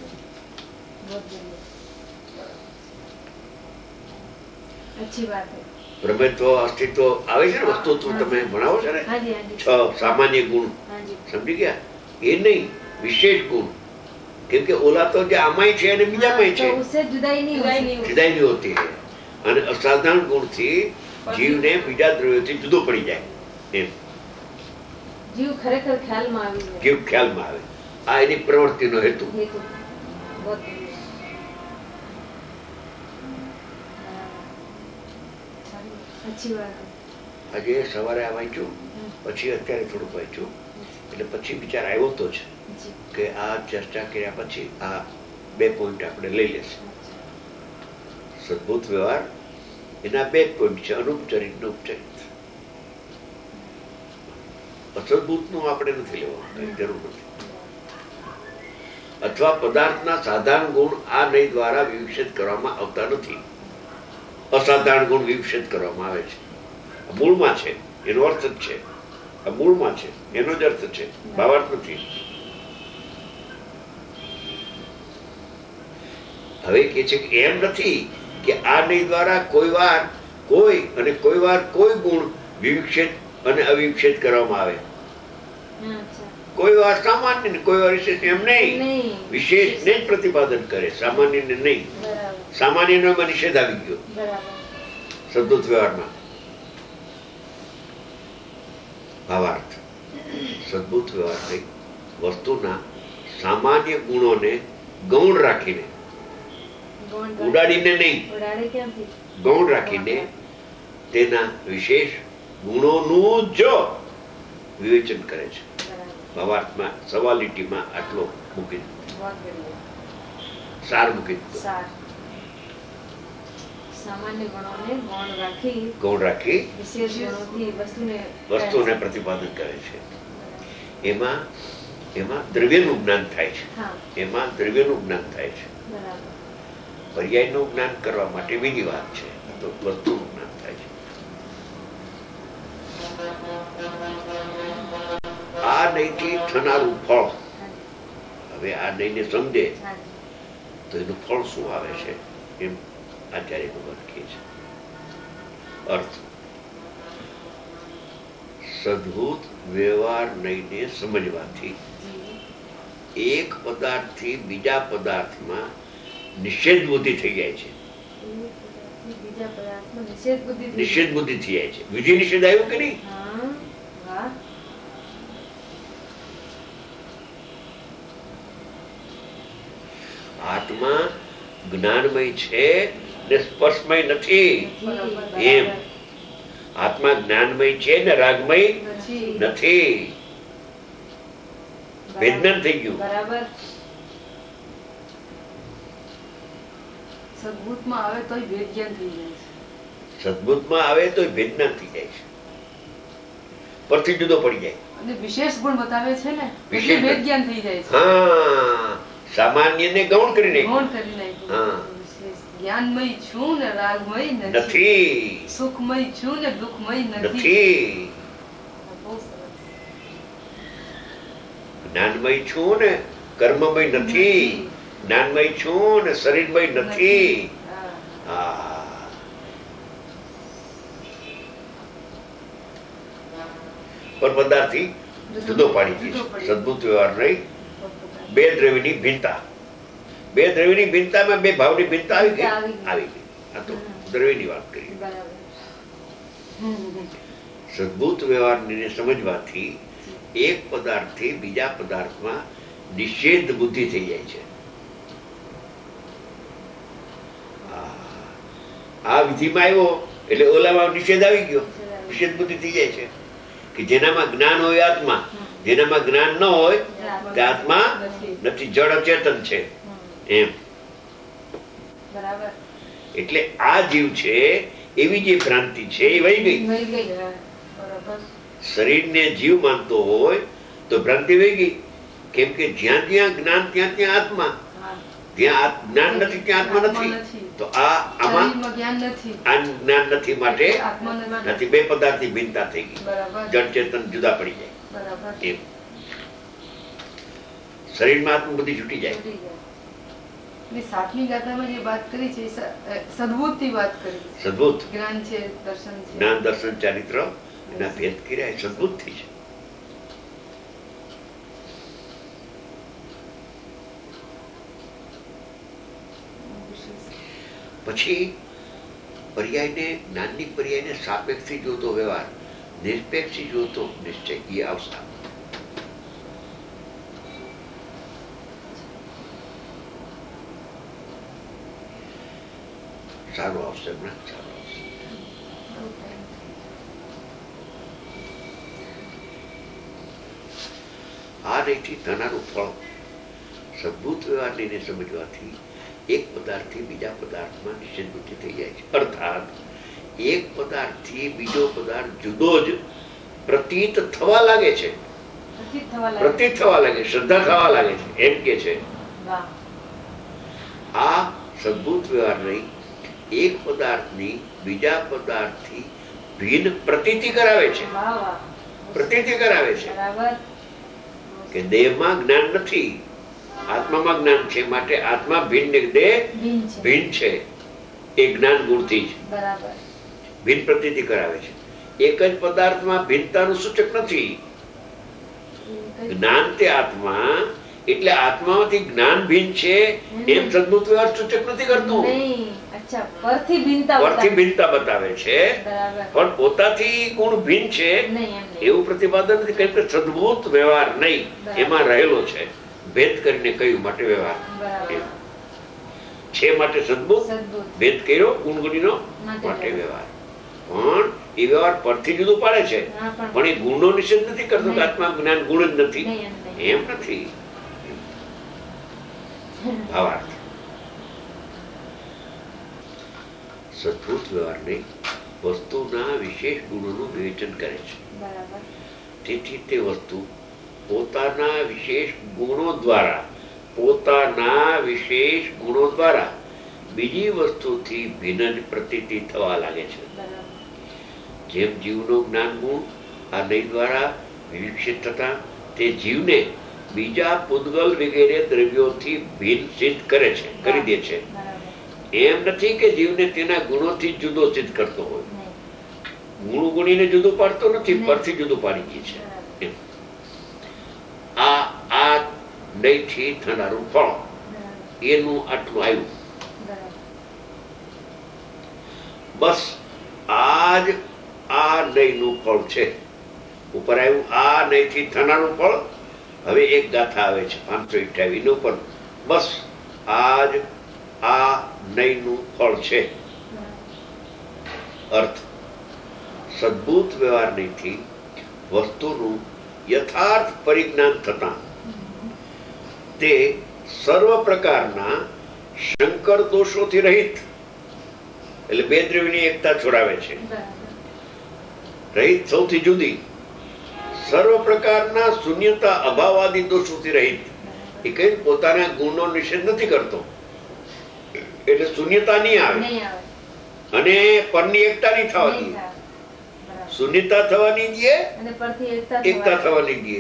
પ્રમેત્વ અસ્તિત્વ આવે છે ને, વસ્તુત્વ તમે ભણાવો છો ને, છ સામાન્ય ગુણ. સમજી ગયા? એ નહીં, વિશેષ ગુણ. કેમ કે ઓલા તો જે આમાંય છે અને બીજામાંય છે, જુદાઈ નહીં હોતી. અને અસાધારણ ગુણ થી જીવને બીજા દ્રવ્યોથી જુદો પડી જાય એમ. જીવ ખરેખર ખ્યાલમાં આવી જાય. જીવ ખ્યાલમાં આવે. આ એની પ્રવૃત્તિનો હેતુ. આજે સવારે આ વાંચ્યું, પછી અત્યારે થોડુંક વાંચ્યું, એટલે પછી વિચાર આવ્યો તો જ કે આ ચર્ચા કર્યા પછી આ બે પોઈન્ટ આપણે લઈ લેશું. સદભૂત વ્યવહાર એના બે પોઈન્ટ છે, અનુપચરિત ને ઉપચરિત. અસદભૂત નું આપણે નથી લેવાનું, જરૂર નથી. અથવા પદાર્થના સાધારણ ગુણ આ નય દ્વારા વિક્ષેપ કરવામાં આવતા નથી. અસાધારણ ગુણ વિક્ષેપ કરવામાં આવે છે. મૂળમાં છે, એનો અર્થ જ છે. આ મૂળમાં છે, એનો જ અર્થ છે, ભાવાર્થ નથી. હવે કે છે કે એમ નથી કે આ નય દ્વારા કોઈ વાર કોઈ અને કોઈ વાર કોઈ ગુણ વિક્ષેપ અને અવિક્ષેપ કરવામાં આવે. કોઈ વાર સામાન્ય ને કોઈ વાર વિશેષ, એમ નહીં. વિશેષ ને જ પ્રતિપાદન કરે, સામાન્ય ને નહીં. સામાન્ય નો એમાં નિષેધ આવી ગયો સદબુદ્ધ વ્યવહારમાં. ભાવાર્થ સદબુદ્ધ વ્યવહાર વસ્તુના સામાન્ય ગુણોને ગૌણ રાખીને, ઉડાડીને નહીં, ગૌણ રાખીને તેના વિશેષ ગુણોનું જ વિવેચન કરે છે. ભાવાર્થમાં સવા લીટીમાં આટલો મૂકી દીધો, સાર મૂકી દીધો. સામાન્ય ગુણોને ગૌણ રાખી ગૌણ રાખી વિશેષ ગુણોથી વસ્તુને વસ્તુને પ્રતિપાદન કરે છે. એમાં એમાં દ્રવ્યનું જ્ઞાન થાય છે. એમાં દ્રવ્યનું જ્ઞાન થાય છે. પર્યાયનું જ્ઞાન કરવા માટે બીજી વાત છે, તો વસ્તુનું જ્ઞાન થાય છે. આ નહીંથી થનારું ફળ, હવે આ નહીંને સમજે તો એનું ફળ શું આવે છે એમ આચાર્ય ભગવાન કહે છે. અર્થ સદભૂત વ્યવહાર નહીંને સમજવાથી એક પદાર્થથી બીજા પદાર્થમાં નિષેધ બુદ્ધિ થઈ જાય છે. નિષેધ બુદ્ધિ થઈ જાય છે. વિધિ નિષેધ આવ્યું કે નહીં? આત્મા જ્ઞાનમય છે ને સ્પર્શમય નથી એમ. આત્મા જ્ઞાનમય છે ને રાગમય નથી. વેદના થઈ ગયું. સદબુદ્ધમાં આવે તો વેદજ્ઞાન થઈ જાય છે. સદબુદ્ધમાં આવે તો વેદના થઈ જાય છે, પરથી જુદો પડી જાય. અને વિશેષ ગુણ બતાવે છે ને, વિશેષ વેદજ્ઞાન થઈ જાય છે. હા, સામાન્ય ને ગૌણ કરી નાખ્યું. ગૌણ કરી નાખ્યું. જ્ઞાનમય છું ને રાગમય નથી, સુખમય છું ને દુઃખમય નથી. જ્ઞાનમય છું ને કર્મમય નથી, જ્ઞાનમય છું ને શરીરમય નથી. પર પદાર્થથી જુદો પાડી દે. સદબુદ્ધ વ્યવહાર નહીં. બે દ્રવ્યની ભિન્નતા, બે દ્રવ્યની ભિન્નતામાં બે ભાવની ભિન્નતા આવી ગઈ આવી ગઈ આ તો દ્રવ્યની વાત કરી. સદબુદ્ધ વ્યવહારને સમજવાથી એક પદાર્થથી બીજા પદાર્થમાં નિષેધ બુદ્ધિ થઈ જાય છે. આ વિધિમાં આવ્યો એટલે ઓલામાં નિષેધ આવી ગયો, નિષેધ બુદ્ધિ થઈ જાય છે. કે જેનામાં જ્ઞાન હોય આત્મા, જેનામાં જ્ઞાન ન હોય તે આત્મા નથી, જડ અચેતન છે એમ. એટલે આ જીવ છે એવી જે ભ્રાંતિ છે એ વહી ગઈ. શરીરને જીવ માનતો હોય તો ભ્રાંતિ વહી ગઈ. કેમ કે જ્યાં જ્યાં જ્ઞાન ત્યાં ત્યાં આત્મા, જ્યાં જ્ઞાન નથી ત્યાં આત્મા નથી. તો આ આમાં આ જ્ઞાન નથી માટે નથી, બે પદાર્થની ભિન્નતા થઈ ગઈ, જડ ચેતન જુદા પડી જાય એમ. શરીરમાં આત્મા બધી છૂટી જાય. સાતમી ગાથામાં જે વાત કરી છે સદબુદ્ધ ની વાત કરી. સદબુદ્ધ જ્ઞાન છે, દર્શન છે, જ્ઞાન દર્શન ચારિત્ર એના ભેદ કર્યા સદબુદ્ધ થી છે. પછી પર્યાયને જ્ઞાનની પર્યાયને સાપેક્ષથી જોતો વ્યવહાર, નિરપેક્ષથી જોતો નિશ્ચય એ આવશે. સારું આવશે હમણાં, સારું આવશે. આ નહીંથી થનારું ફળ સદબુદ્ધ વ્યવહારને સમજવાથી એક પદાર્થથી બીજા પદાર્થમાં નિષેધ બુદ્ધિ થઈ જાય છે. અર્થાત એક પદાર્થથી બીજો પદાર્થ જુદો જ પ્રતીત થવા લાગે છે, પ્રતીત થવા લાગે, શ્રદ્ધા થવા લાગે છે એમ કે છે. આ સદબુદ્ધ વ્યવહાર નહીં, એક પદાર્થની બીજા પદાર્થથી ભિન્ન પ્રતીતિ કરાવે છે, પ્રતીતિ કરાવે છે કે દેહમાં જ્ઞાન નથી, આત્મામાં જ્ઞાન છે, માટે આત્મા ભિન્ન દેહ ભિન્ન છે એ જ્ઞાન ગુણથી જ ભિન્ન પ્રતીતિ કરાવે છે. એક જ પદાર્થમાં ભિન્નતાનું સૂચક નથી. જ્ઞાન તે આત્મા એટલે આત્મામાંથી જ્ઞાન ભિન્ન છે એમ સદબુદ્ધ વ્યવહાર સૂચક નથી કરતું. પરથી ભિન્નતા બતાવે છે પણ પોતાથી ગુણ ભિન્ન છે એવું પ્રતિપાદન નથી. કેમ કે સદભૂત વ્યવહાર નહીં એમાં રહેલો છે. ભેદ કરીને કયું માટે વ્યવહાર છે માટે સદબુદ્ધ, ભેદ કર્યો ગુણગુણીનો માટે વ્યવહાર. પણ એ વ્યવહાર પરથી જુદું પાડે છે પણ એ ગુણનો નિષેધ નથી કરતો કે આત્મા જ્ઞાન ગુણ જ નથી એમ નથી. ભાવાર્થ સદભૂત વ્યવહારને વસ્તુના વિશેષ ગુણોનું વિવેચન કરે છે. તેથી તે વસ્તુ પોતાના વિશેષ ગુણો દ્વારા પોતાના વિશેષ ગુણો દ્વારા બીજી વસ્તુથી ભિન્ન પ્રતીતિ થવા લાગે છે. જેમ જીવનો જ્ઞાન ગુણ આ નય દ્વારા વિકસિત થતા તે જીવને બીજા પૂતગલ વગેરે દ્રવ્યોથી ભિન્ન સિદ્ધ કરે છે, કરી દે છે. એમ નથી કે જીવને તેના ગુણોથી જુદો સિદ્ધ કરતો હોય. ગુણ ગુણીને જુદું પાડતો નથી, પરથી જુદું પાડી દે છે. આ આ નયથી થનારું ફળ એનું આટલું આવ્યું. બસ આ જ આ નયનું ફળ છે. ઉપર આવ્યું આ નયથી થનારું ફળ. હવે એક ગાથા આવે છે પાંચસો અઠ્યાવીસ ઉપર. બસ આ જ આ નયનું ફળ છે. અર્થ સદભૂત વ્યવહાર નયથી વસ્તુનું યથાર્થ પરિજ્ઞાન થતા તે સર્વ પ્રકારના શંકર દોષોથી રહિત એટલે બે દ્રવ્યની એકતા છોડાવે છે. રહિત સૌથી જુદી સર્વ પ્રકારના શૂન્યતા અભાવવાદી દોષોથી રહિત. એ કઈ પોતાના ગુણનો નિષેધ નથી કરતો એટલે શૂન્યતા નહીં આવે અને પરની એકતા નહીં થવા દે. શૂન્યતા થવાની દે એકતા થવાની દે.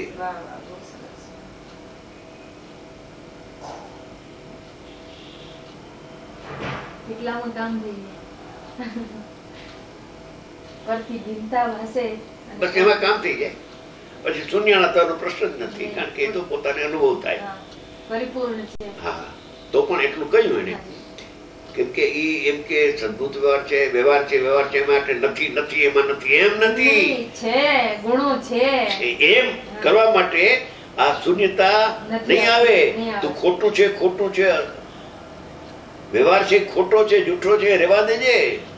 કેટલામાં કામ થઈ જાય. પરથી ભિન્નતા હશે બસ એમાં કામ થઈ જાય. પછી શૂન્યતાનો પ્રશ્ન જ નથી કારણ કે એ તો પોતાને અનુભવ થાય પરિપૂર્ણ છે. હા તો પણ એટલું કહ્યું એને કેમ કે ઈ એમ કે સદભૂત વ્યવહાર છે વ્યવહાર છે વ્યવહાર છે માટે નથી નથી એમાં નથી એમ નથી છે ગુણો છે એમ કરવા માટે આ શૂન્યતા નહીં આવે. તો ખોટું છે ખોટું છે વ્યવહાર છે ખોટો છે જૂઠો છે રહેવા દેજે.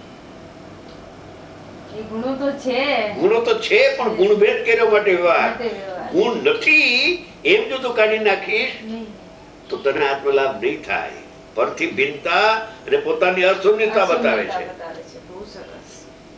ગુણો તો છે ગુણો તો છે પણ ગુણભેદ કર્યો માટે વ્યવહાર. ગુણ નથી એમ જો તું કાઢી નાખીશ તો તને આત્મલાભ નહીં થાય. પરથી ભિન્નતા અને પોતાની અશૂન્યતા બતાવે છે. બહુ સરસ.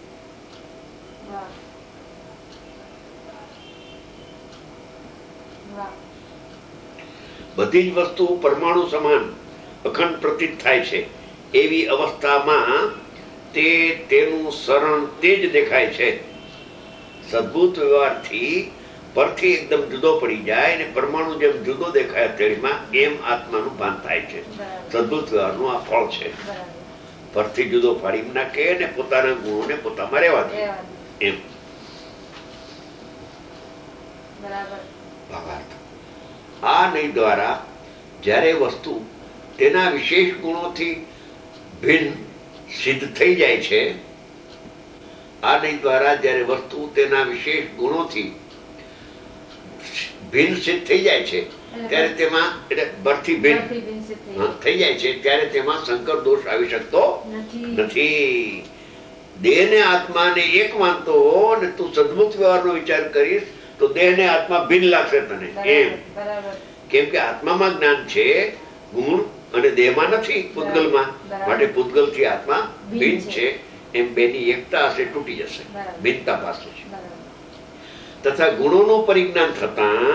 બધી જ વસ્તુ પરમાણુ સમાન અખંડ પ્રતીત થાય છે. એવી અવસ્થામાં તે તેનું શરણ તે જ દેખાય છે. સદભૂત વ્યવહારથી પરથી એકદમ જુદો પડી જાય અને પરમાણુ જેમ જુદો દેખાય તેમાં એમ આત્માનું ભાન થાય છે. સદભૂત વ્યવહારનું આ ફળ છે. પરથી જુદો પાડી નાખે અને પોતાના ગુણોને પોતામાં રહેવા દે એમ. ભાવાર્થ આ નય દ્વારા જ્યારે વસ્તુ તેના વિશેષ ગુણોથી ભિન્ન સિદ્ધ થઈ જાય છે. આ નય દ્વારા જ્યારે વસ્તુ તેના વિશેષ ગુણોથી ભિન્ન સિદ્ધ થઈ જાય છે ત્યારે તેમાં એટલે બરથી ભિન્ન થઈ જાય છે ત્યારે તેમાં સંકર દોષ આવી શકતો નથી. દેહ ને આત્માને એક માનતો હો અને તું સદભૂત વ્યવહારનો વિચાર કરીશ તો દેહ ને આત્મા ભિન્ન લાગશે તને એમ. કેમ કે આત્મામાં જ્ઞાન છે ગુણ અને દેહમાં નથી પૂતગલમાં. માટે પૂતગલ થી આત્મા ભિન્ન છે એમ બેની એકતા હશે તૂટી જશે ભિન્નતા પાસે છે. તથા ગુણોનું પરિજ્ઞાન થતા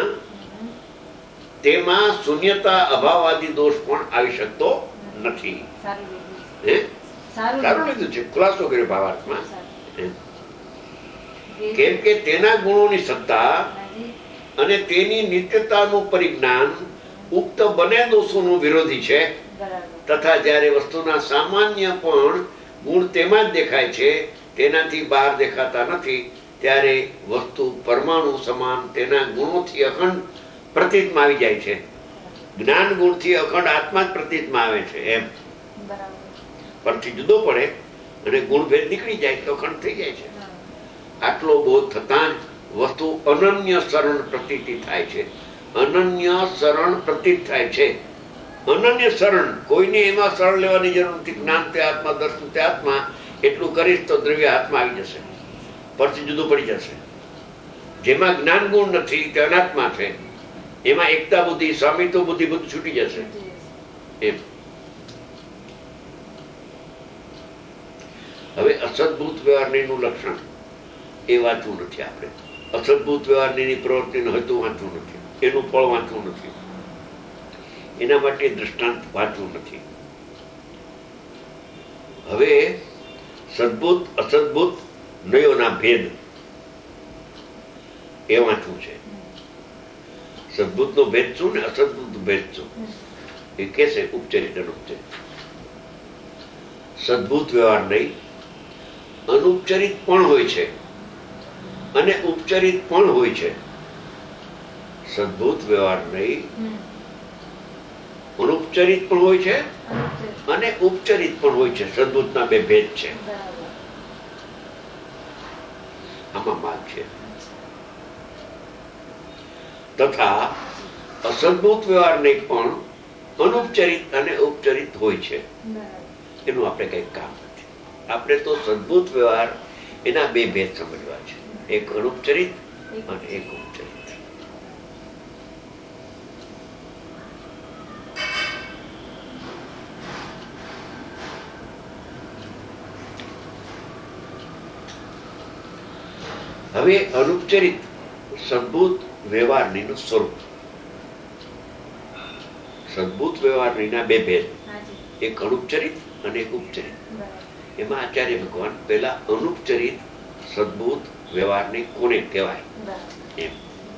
તેમાં શૂન્યતા અભાવવાદી દોષ પણ આવી શકતો નથી. હે સારું લીધું છે ખુલાસો કર્યો ભાવાર્થમાં. કેમ કે તેના ગુણોની સત્તા અને તેની નિત્યતાનું પરિજ્ઞાન ઉક્ત બંને દોષોનું વિરોધી છે. તથા જ્યારે વસ્તુના સામાન્ય પણ ગુણ તેમાં જ દેખાય છે તેનાથી બહાર દેખાતા નથી ત્યારે વસ્તુ પરમાણુ સમાન તેના ગુણોથી અખંડ પ્રતીતમાં આવી જાય છે. જ્ઞાન ગુણથી અખંડ આત્મા જ પ્રતીતમાં આવે છે એમ. પરથી જુદો પડે અને ગુણભેદ નીકળી જાય તો અખંડ થઈ જાય છે. આટલો બોધ થતાં જ વસ્તુ અનન્ય શરણ પ્રતીતિ થાય છે. અનન્ય શરણ પ્રતીત થાય છે. અનન્ય શરણ, કોઈને એમાં શરણ લેવાની જરૂર નથી. જ્ઞાન તે આત્મા, દર્શન તે આત્મા, એટલું કરીશ તો દ્રવ્ય હાથમાં આવી જશે, પરથી જુદું પડી જશે. જેમાં જ્ઞાન ગુણ નથી તે અનાત્મા છે. એમાં એકતા બુદ્ધિ, સ્વામિત્વ બુદ્ધિ બધું છૂટી જશે એમ. હવે અસદભૂત વ્યવહારનું લક્ષણ એ વાંચવું નથી આપણે. અસદભૂત વ્યવહારની પ્રવૃત્તિનું હેતુ વાંચવું નથી, એનું ફળ વાંચવું નથી, એના માટે દૃષ્ટાંત વાંચવું નથી. હવે સદભૂત અસદભૂત નયોના ભેદ એ વાંચવું છે. સદભૂત નો ભેદ શું ને અસદભૂત ભેદ શું એ કેસે ઉપચરિત અનુપચરિત. સદભૂત વ્યવહાર નહીં, અનુપચરિત પણ હોય છે અને ઉપચરિત પણ હોય છે. સદભૂત વ્યવહાર નહીં, અનુપચરિત પણ હોય છે અને ઉપચરિત પણ હોય છે. સદભૂતના બે ભેદ છે. આમાં માર્ગ છે. તથા અસદભૂત વ્યવહાર નહીં પણ અનુપચરિત અને ઉપચરિત હોય છે. એનું આપણે કઈ કામ નથી. આપણે તો સદભૂત વ્યવહાર એના બે ભેદ સમજવા છે, એક અનુપચરિત અને એક ઉપચરિત. હવે અનુપચરિત સદભૂત વ્યવહારનું સ્વરૂપ. સદભૂત વ્યવહારના બે ભેદ, એક અનુપચરિત અને એક ઉપચરિત. એમાં આચાર્ય ભગવાન પેલા અનુપચરિત સદભૂત વ્યવહારને કોને કહેવાય એમ.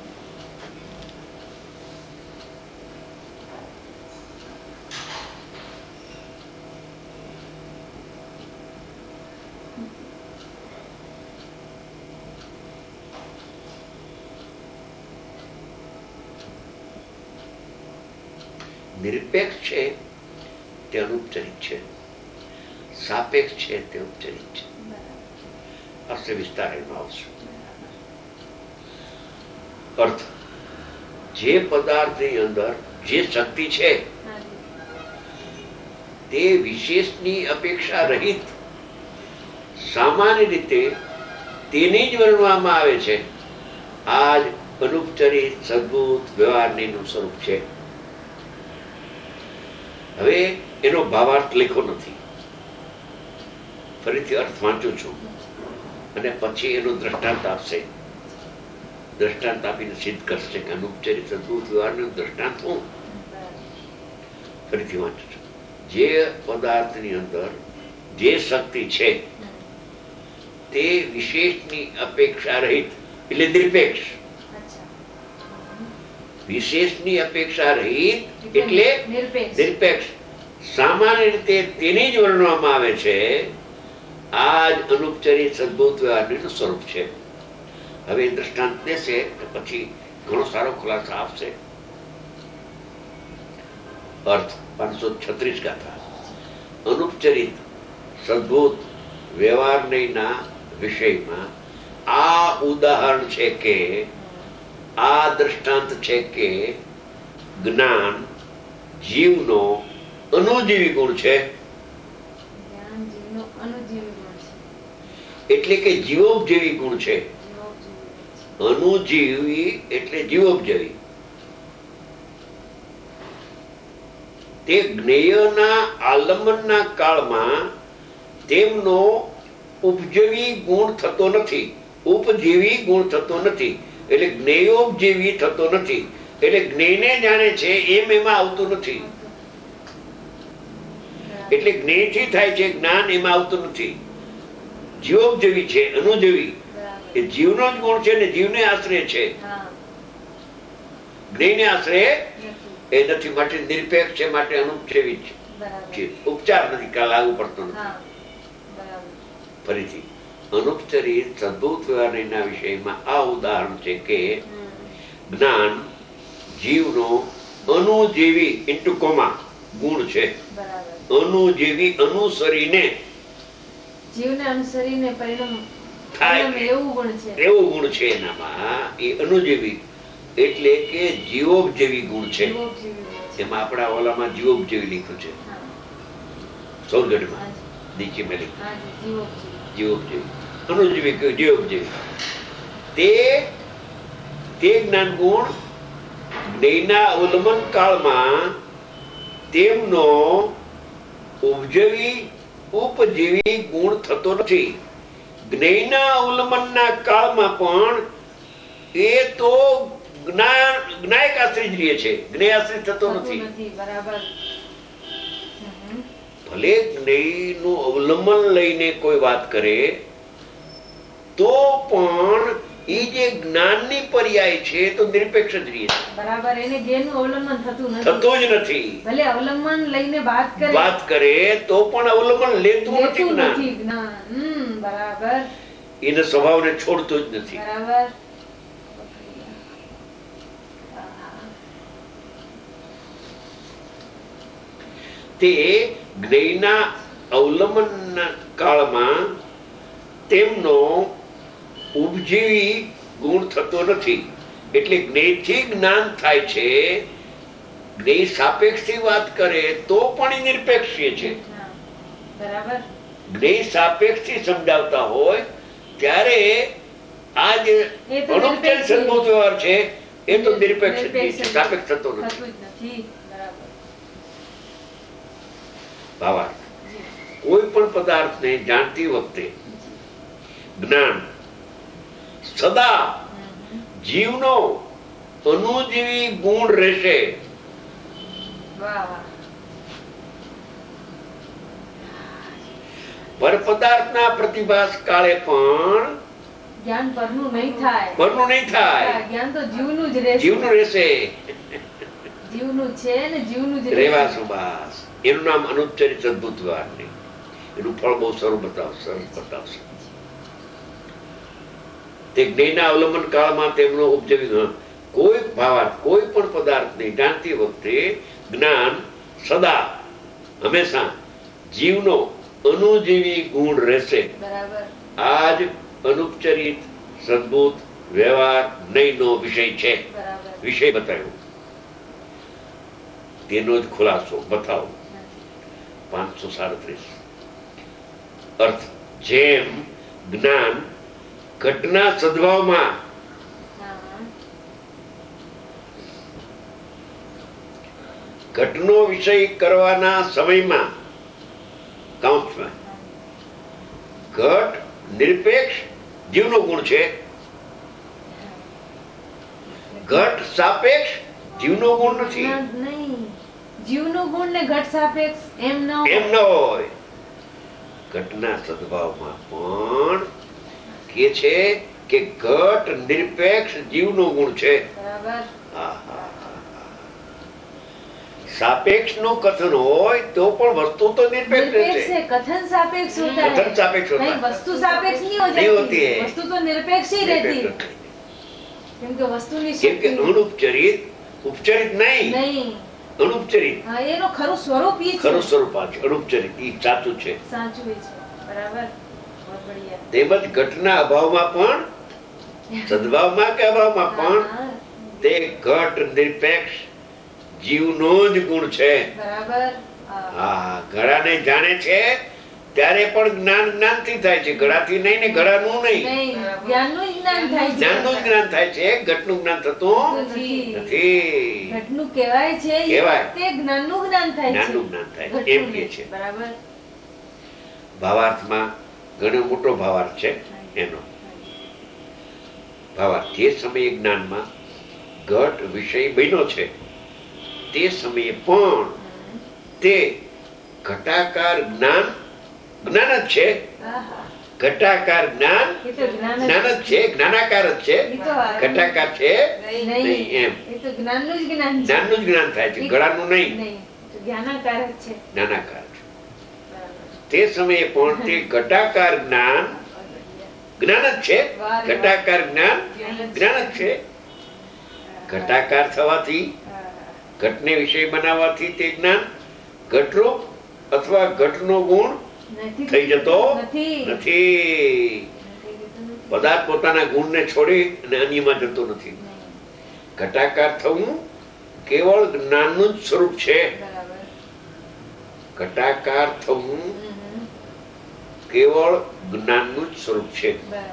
નિરપેક્ષ છે તે અનુપચરિત છે, સાપેક્ષ છે તે ઉપચરિત છે. અર્થ વિસ્તાર એનો આવશે. અર્થ, જે પદાર્થની અંદર જે શક્તિ છે તે વિશેષની અપેક્ષા રહિત સામાન્ય રીતે તેને જ વર્ણવામાં આવે છે. આ જ અનુપચરિત સદભૂત વ્યવહારનું સ્વરૂપ છે. હવે એનો ભાવાર્થ લખ્યો નથી, ફરીથી અર્થ વાંચું છું અને પછી એનું દ્રષ્ટાંત આપશે. દ્રષ્ટાંત આપીને સિદ્ધ કરશે કે અનુપચરિત સદભૂત વ્યવહારનું દ્રષ્ટાંત હું ફરીથી વાંચું છું. જે પદાર્થની અંદર જે શક્તિ છે તે વિશેષની અપેક્ષા રહિત એટલે નિરપેક્ષ. વિશેષની અપેક્ષા રહિત એટલે નિરપેક્ષ સામાન્ય રીતે તેને જ વર્ણવામાં આવે છે. આ જ અનુપચરિત સદભૂત વ્યવહારનું સ્વરૂપ છે. હવે દ્રષ્ટાંત દેશે પછી ઘણો સારો ખુલાસો આપશે. અર્થ પાંચસો છત્રીસ ગાથા. અનુપચરિત સદભૂત વ્યવહારના વિષયમાં આ ઉદાહરણ છે કે આ દ્રષ્ટાંત છે કે જ્ઞાન જીવનો અનુજીવી ગુણ છે. એટલે કે જીવોપજીવી ગુણ છે. અનુજીવી એટલે જીવોપજીવી. તે જ્ઞેયના આલંબનના કાળમાં તેમનો ઉપજીવી ગુણ થતો નથી. ઉપજીવી ગુણ થતો નથી એટલે જ્ઞેયોપજીવી થતો નથી. એટલે જ્ઞેયને જાણે છે એમ એમાં આવતું નથી. એટલે જ્ઞેયથી થાય છે જ્ઞાન, એમાં આવતું નથી. જીવોપજીવી છે, અનુજીવી. એ જીવનો જ ગુણ છે ને જીવને આશ્રય છે, જ્ઞેયને આશ્રય એ નથી. માટે નિરપેક્ષ છે, માટે અનુપચેવી છે. ઉપચાર નથી, લાગુ પડતો નથી. ફરીથી અનુપચરિત સદભૂત વ્યવહારના વિષયમાં આ ઉદાહરણ છે કે જ્ઞાન જીવનો અનુજીવી ઇન્ટુ કોમા ગુણ છે. અનુજીવી અનુસરીને જીવને અનુસરીને પરિણામ થાય એવું ગુણ છે. એવું ગુણ છે એનામાં. એ અનુજીવી એટલે કે જીવોપજીવી ગુણ છે. એમાં આપણા ઓલામાં જીવોપજીવી લીધું છે. સોરગઢમાં નીચે મેં લીધું જીવોપજીવી. અનુજીવી કયું જીવોપજીવી. તે તે જ્ઞાન ગુણ જ્ઞેયના અવલંબન કાળમાં તેમનો ઉપજીવી ઉપજીવી ગુણ થતો નથી. જ્ઞેયના અવલંબનના કાળમાં પણ એ તો જ્ઞાન જ્ઞાયક આશ્રિત રહે છે, જ્ઞેય આશ્રિત થતો નથી. ભલે જ્ઞેયનું અવલંબન લઈને કોઈ વાત કરે તો પણ એ જે જ્ઞાનની પર્યાય છે તો નિરપેક્ષ જ રહે છે. બરાબર. એને જ્ઞેયનું અવલંબન થતું નથી. થતું જ નથી. ભલે અવલંબન લઈને વાત કરે વાત કરે તો પણ અવલંબન લેતું નથી જ્ઞાન. હમ બરાબર. એને સ્વભાવને છોડતું જ નથી. બરાબર. તે જ્ઞેયના અવલંબન કાળમાં તેમનો ઉપજીવી ગુણ થતો નથી. એટલે જ્ઞેયથી જ્ઞાન થાય છે. જ્ઞેય સાપેક્ષથી વાત કરે તો પણ એ નિરપેક્ષ છે. બરાબર. જ્ઞેય સાપેક્ષથી સમજાવતા હોય ત્યારે આ જે અનુપચારિક સદભૂત વ્યવહાર છે એ તો નિરપેક્ષ જ છે, સાપેક્ષ થતો નથી. ભાવાર્થ. કોઈ પણ પદાર્થને જાણતી વખતે જ્ઞાન સદા જીવનો અનુજીવી ગુણ રહેશે. પર પદાર્થના પ્રતિભાસ કાળે પણ જ્ઞાન પરનું નહીં થાય. પરનું નહીં થાય. જ્ઞાન તો જીવનું જ રહેશે. જીવનું રહેશે. જીવનું છે ને જીવનું જ રહેવા સુભાષ. એનું નામ અનુપચરિત અદભુત વ્યવહાર નહીં. એનું ફળ બહુ સરળ બતાવશે સરસ બતાવશે. તે જ્ઞેયના અવલંબન કાળમાં તેમનો ઉપજીવી કોઈ ભાવાર્થ કોઈ પણ પદાર્થને જાણતી વખતે જ્ઞાન સદા હંમેશા જીવનો અનુજીવી ગુણ રહેશે. આ જ અનુપચરિત સદભૂત વ્યવહાર નહીંનો વિષય છે. વિષય બતાવ્યો તેનો જ ખુલાસો બતાવો. પાંચસો સાડત્રીસ. અર્થ જેમ જ્ઞાન ઘટના સદભાવમાં ઘટનો વિષય કરવાના સમયમાં કાઉન્સમાં ઘટ નિરપેક્ષ જીવનો ગુણ છે. ઘટ સાપેક્ષ જીવનો ગુણ નથી. જીવનો ગુણ ને ઘટ સાપેક્ષ એમ ન એમ ન હોય. ઘટના સદભાવમાં પણ કે છે કે ઘટ નિરપેક્ષ જીવનો ગુણ છે. સાપેક્ષ નું કથન હોય તો પણ વસ્તુ તો નિરપેક્ષ છે. कथन सापेक्ष होता है. कथन सापेक्ष होता है. वस्तु सापेक्ष नहीं हो नहीं होती जाती. है. वस्तु तो निरपेक्ष ही रहती है. क्योंकि वस्तु नहीं क्योंकि अनुपचरित उपचरित नहीं नहीं અનુપચરિત. હા એનો ખરું સ્વરૂપ ઈ છે. ખરું સ્વરૂપ આ છે અનુપચરિત. ઈ સાચું છે. સાચું છે. બરાબર. બહુ બઢિયા. તેમજ ઘટના અભાવમાં પણ સદભાવમાં કે અભાવમાં પણ તે ઘટ નિરપેક્ષ જીવનો જ ગુણ છે. બરાબર. હા ઘડાને જાણે છે ત્યારે પણ જ્ઞાન જ્ઞાનથી થાય છે. ઘડાથી નહીં ને ઘડાનું નહીં. જ્ઞાનનું જ્ઞાન થાય છે. જ્ઞાનનું જ્ઞાન થાય છે. ઘટનું જ્ઞાન થતું નથી. ઘટનું કહેવાય છે કહેવાય તે જ્ઞાનનું જ્ઞાન થાય છે. જ્ઞાનનું જ્ઞાન થાય એમ કહે છે. બરાબર. ભાવાર્થમાં ઘણો મોટો ભાવાર્થ છે એનો. ભાવાર્થ જે સમયે જ્ઞાનમાં ઘટ વિષય બન્યો છે તે સમયે પણ તે ઘટાકાર જ્ઞાન જ્ઞાન જ છે. ઘટાકાર જ્ઞાન જ્ઞાન જ છે. જ્ઞાનાકાર જ છે. ઘટાકાર છે નહીં એમ. જ્ઞાનનું જ જ્ઞાન જ્ઞાનનું જ જ્ઞાન થાય છે. ગળાનું નહીં. જ્ઞાનાકાર જ છે. જ્ઞાનાકાર છે. તે સમયે પણ તે ઘટાકાર જ્ઞાન જ્ઞાન જ છે. ઘટાકાર જ્ઞાન જ્ઞાન જ છે. ઘટાકાર થવાથી, ઘટને વિષય બનાવવાથી તે જ્ઞાન ઘટરૂપ અથવા ઘટનો ગુણ થઈ જતો નથી. પદાર્થ પોતાના ગુણને છોડી અને અન્યમાં જતો નથી. ઘટાકાર થવું કેવળ જ્ઞાનનું જ સ્વરૂપ છે. ઘટાકાર થવું કેવળ જ્ઞાનનું જ સ્વરૂપ છે.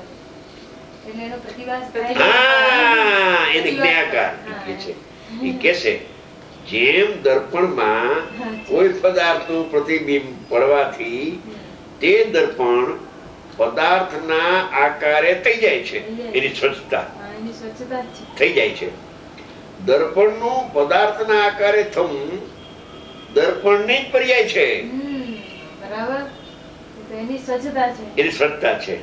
હા, એને જ્ઞાકાર કહે છે. એ કે છે જેમ દર્પણમાં કોઈ પદાર્થનું પ્રતિબિંબ પડવાથી તે દર્પણ પદાર્થના આકારે થઈ જાય છે. એની સ્વચ્છતા થઈ જાય છે. દર્પણનું પદાર્થના આકારે થવું દર્પણની જ પર્યાય છે. એની સ્વચ્છતા છે.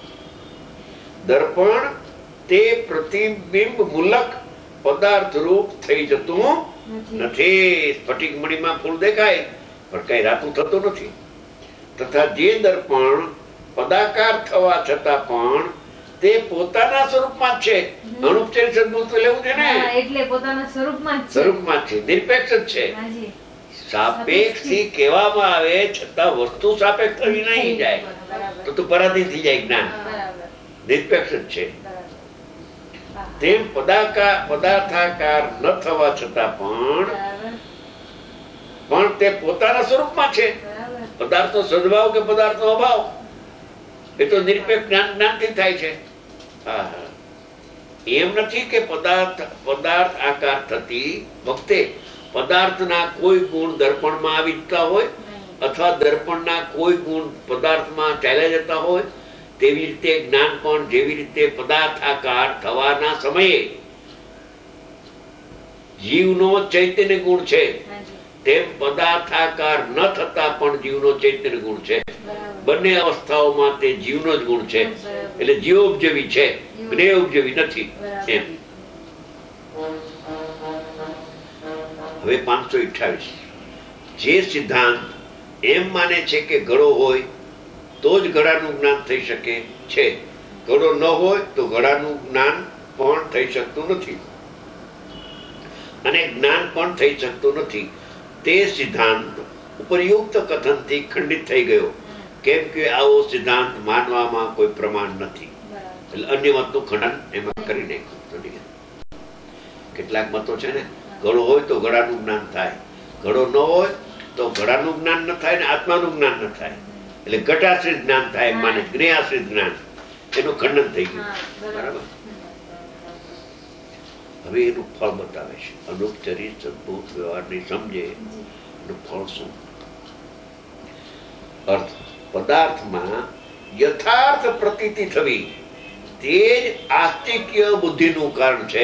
દર્પણ તે પ્રતિબિંબ મૂલક પદાર્થ રૂપ થઈ જતું નથી. સ્ફટિક મણીમાં ફૂલ દેખાય પણ કઈ રાતું થતું નથી. તથા જે દર્પણ પદાકાર થવા છતાં પણ તે પોતાના સ્વરૂપમાં જ છે. અનુપચારિક સદબુદ્ધ લેવું છે ને, એટલે પોતાના સ્વરૂપમાં સ્વરૂપમાં છે. નિરપેક્ષ જ છે. સાપેક્ષ થી કહેવામાં આવે છતાં વસ્તુ સાપેક્ષ થવી નહીં જાય તો તો પરાધીન થઈ જાય જ્ઞાન. નિરપેક્ષ જ છે. તેમ પદાકાર પદાર્થાકાર ન થવા છતાં પણ પણ તે પોતાના સ્વરૂપમાં છે. પદાર્થનો સદભાવ કે પદાર્થનો અભાવ એ તો નિરપેક્ષ જ્ઞાન જ્ઞાનથી થાય છે. હા, એમ નથી કે પદાર્થ પદાર્થ આકાર થતી વખતે પદાર્થના કોઈ ગુણ દર્પણમાં આવી જતા હોય અથવા દર્પણના કોઈ ગુણ પદાર્થમાં ચાલ્યા જતા હોય. તેવી રીતે જ્ઞાન પણ જેવી રીતે પદાર્થ આકાર થવાના સમયે જીવનો ચૈતન્ય ગુણ છે તેમ પદાર્થ આકાર ન થતા પણ જીવનો ચૈતન્ય ગુણ છે. બંને અવસ્થાઓમાં તે જીવનો જ ગુણ છે. એટલે જીવ ઉપજવી છે, જ્ઞેય ઉપજવી નથી. એમ હવે પાંચસો અઠ્ઠાવીસ જે સિદ્ધાંત એમ માને છે કે ઘડો હોય તો જ ઘડાનું જ્ઞાન થઈ શકે છે, ઘડો ન હોય તો ઘડાનું જ્ઞાન પણ થઈ શકતું નથી અને જ્ઞાન પણ થઈ શકતું નથી. તે સિદ્ધાંત ઉપરયુક્ત કથનથી ખંડિત થઈ ગયો, કેમ કે આવો સિદ્ધાંત માનવામાં કોઈ પ્રમાણ નથી. એટલે અન્ય મતનું ખંડન એમાં કરી નાખ્યું. કેટલાક મતો છે ને, ઘડો હોય તો ઘડાનું જ્ઞાન થાય, ઘડો ન હોય તો ઘડાનું જ્ઞાન ન થાય ને આત્માનું જ્ઞાન ન થાય. એટલે ઘટાશ્રિત જ્ઞાન થાય માને, જ્ઞેયાશ્રિત જ્ઞાન, એનું ખંડન થઈ ગયું. બરાબર. હવે એનું ફળ બતાવે છે. અનુપચરિત સદભૂત વ્યવહારની સમજે એનું ફળ શું? અર્થ પદાર્થમાં યથાર્થ પ્રતીતિ થવી તે જ આસ્તિક્ય બુદ્ધિનું કારણ છે.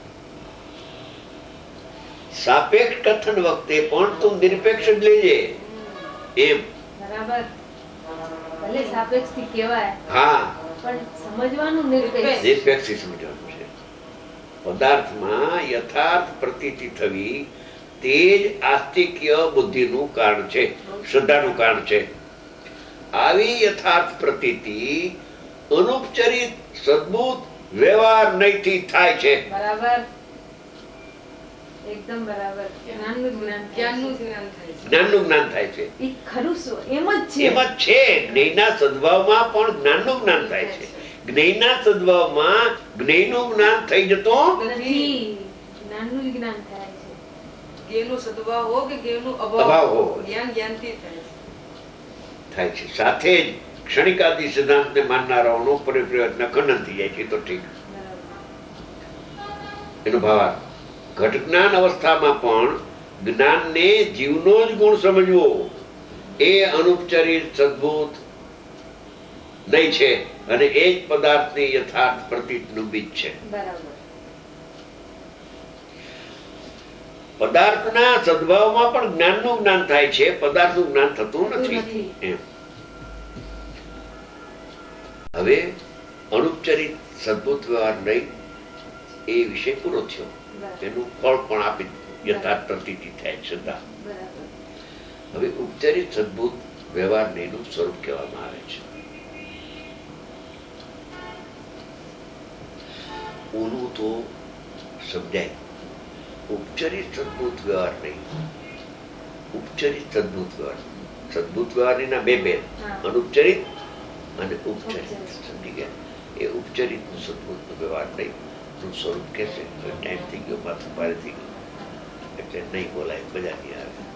સાપેક્ષ કથન વખતે પણ તું નિરપેક્ષ જ લેજે. એમ બરાબર. ભલે સાપેક્ષ થી કહેવાય, હા, પણ સમજવાનું નિરપેક્ષ નિરપેક્ષ સમજવાનું છે. પદાર્થમાં યથાર્થ પ્રતીતિ થવી તે જ આસ્તિક્ય બુદ્ધિનું કારણ છે, શ્રદ્ધાનું કારણ છે. આવી યથાર્થ પ્રતીતિ અનુપચરિત સદબુદ્ધ વ્યવહાર નહીંથી થાય છે. બરાબર, એકદમ બરાબર. જ્ઞાનનું જ્ઞાન જ્ઞાનનું જ્ઞાન થાય છે. જ્ઞાનનું જ્ઞાન થાય છે. એ ખરું શું? એમ જ છે. એમ જ છે. જ્ઞેયના સદભાવમાં પણ જ્ઞાનનું જ્ઞાન થાય છે. જ્ઞેયના સદભાવમાં જ્ઞેયનું જ્ઞાન થઈ જતું નથી, જ્ઞાનનું જ જ્ઞાન થાય છે. જ્ઞેયનો સદભાવ હો કે જ્ઞેયનો અભાવ અભાવ હો, જ્ઞાન જ્ઞાનથી થાય છે. થાય છે. સાથે જ ક્ષણિકાદી સિદ્ધાંતને માનનારાઓનો પરિપ્રયત્ન ખંડન થઈ જાય છે. તો ઠીક, એનો ભાવાર્થ ઘટ જ્ઞાન અવસ્થામાં પણ જ્ઞાનને જીવનો જ ગુણ સમજવો એ અનુપચરિત સદભૂત નહીં છે અને એ જ પદાર્થની યથાર્થ પ્રતીતનું બીજ છે. બરાબર. પદાર્થના સદભાવમાં પણ જ્ઞાનનું જ્ઞાન થાય છે, પદાર્થનું જ્ઞાન થતું નથી. એમ હવે અનુપચરિત સદભૂત વ્યવહાર નહીં એ વિષય પૂરો થયો. તેનું ફળ પણ આપી યથાર્થ પ્રતીતિ થાય, શ્રદ્ધા. હવે ઉપચરિત સદભૂત વ્યવહાર નહીંનું સ્વરૂપ કહેવામાં આવે છે. ઓલું તો સમજાય, ઉપચરિત સદભૂત વ્યવહાર નહીં, ઉપચરિત સદભૂત વ્યવહાર. સદભૂત વ્યવહારની ના બે બેન, અનુપચરિત અને ઉપચરિત. સમજી ગયા? એ ઉપચરિત નું સદભૂત નો વ્યવહાર નહીં નું સ્વરૂપ કે છે. ટાઈમ થઈ ગયો, પાછું પારે થઈ ગયું એટલે નહીં બોલાય, મજા નહીં આવે.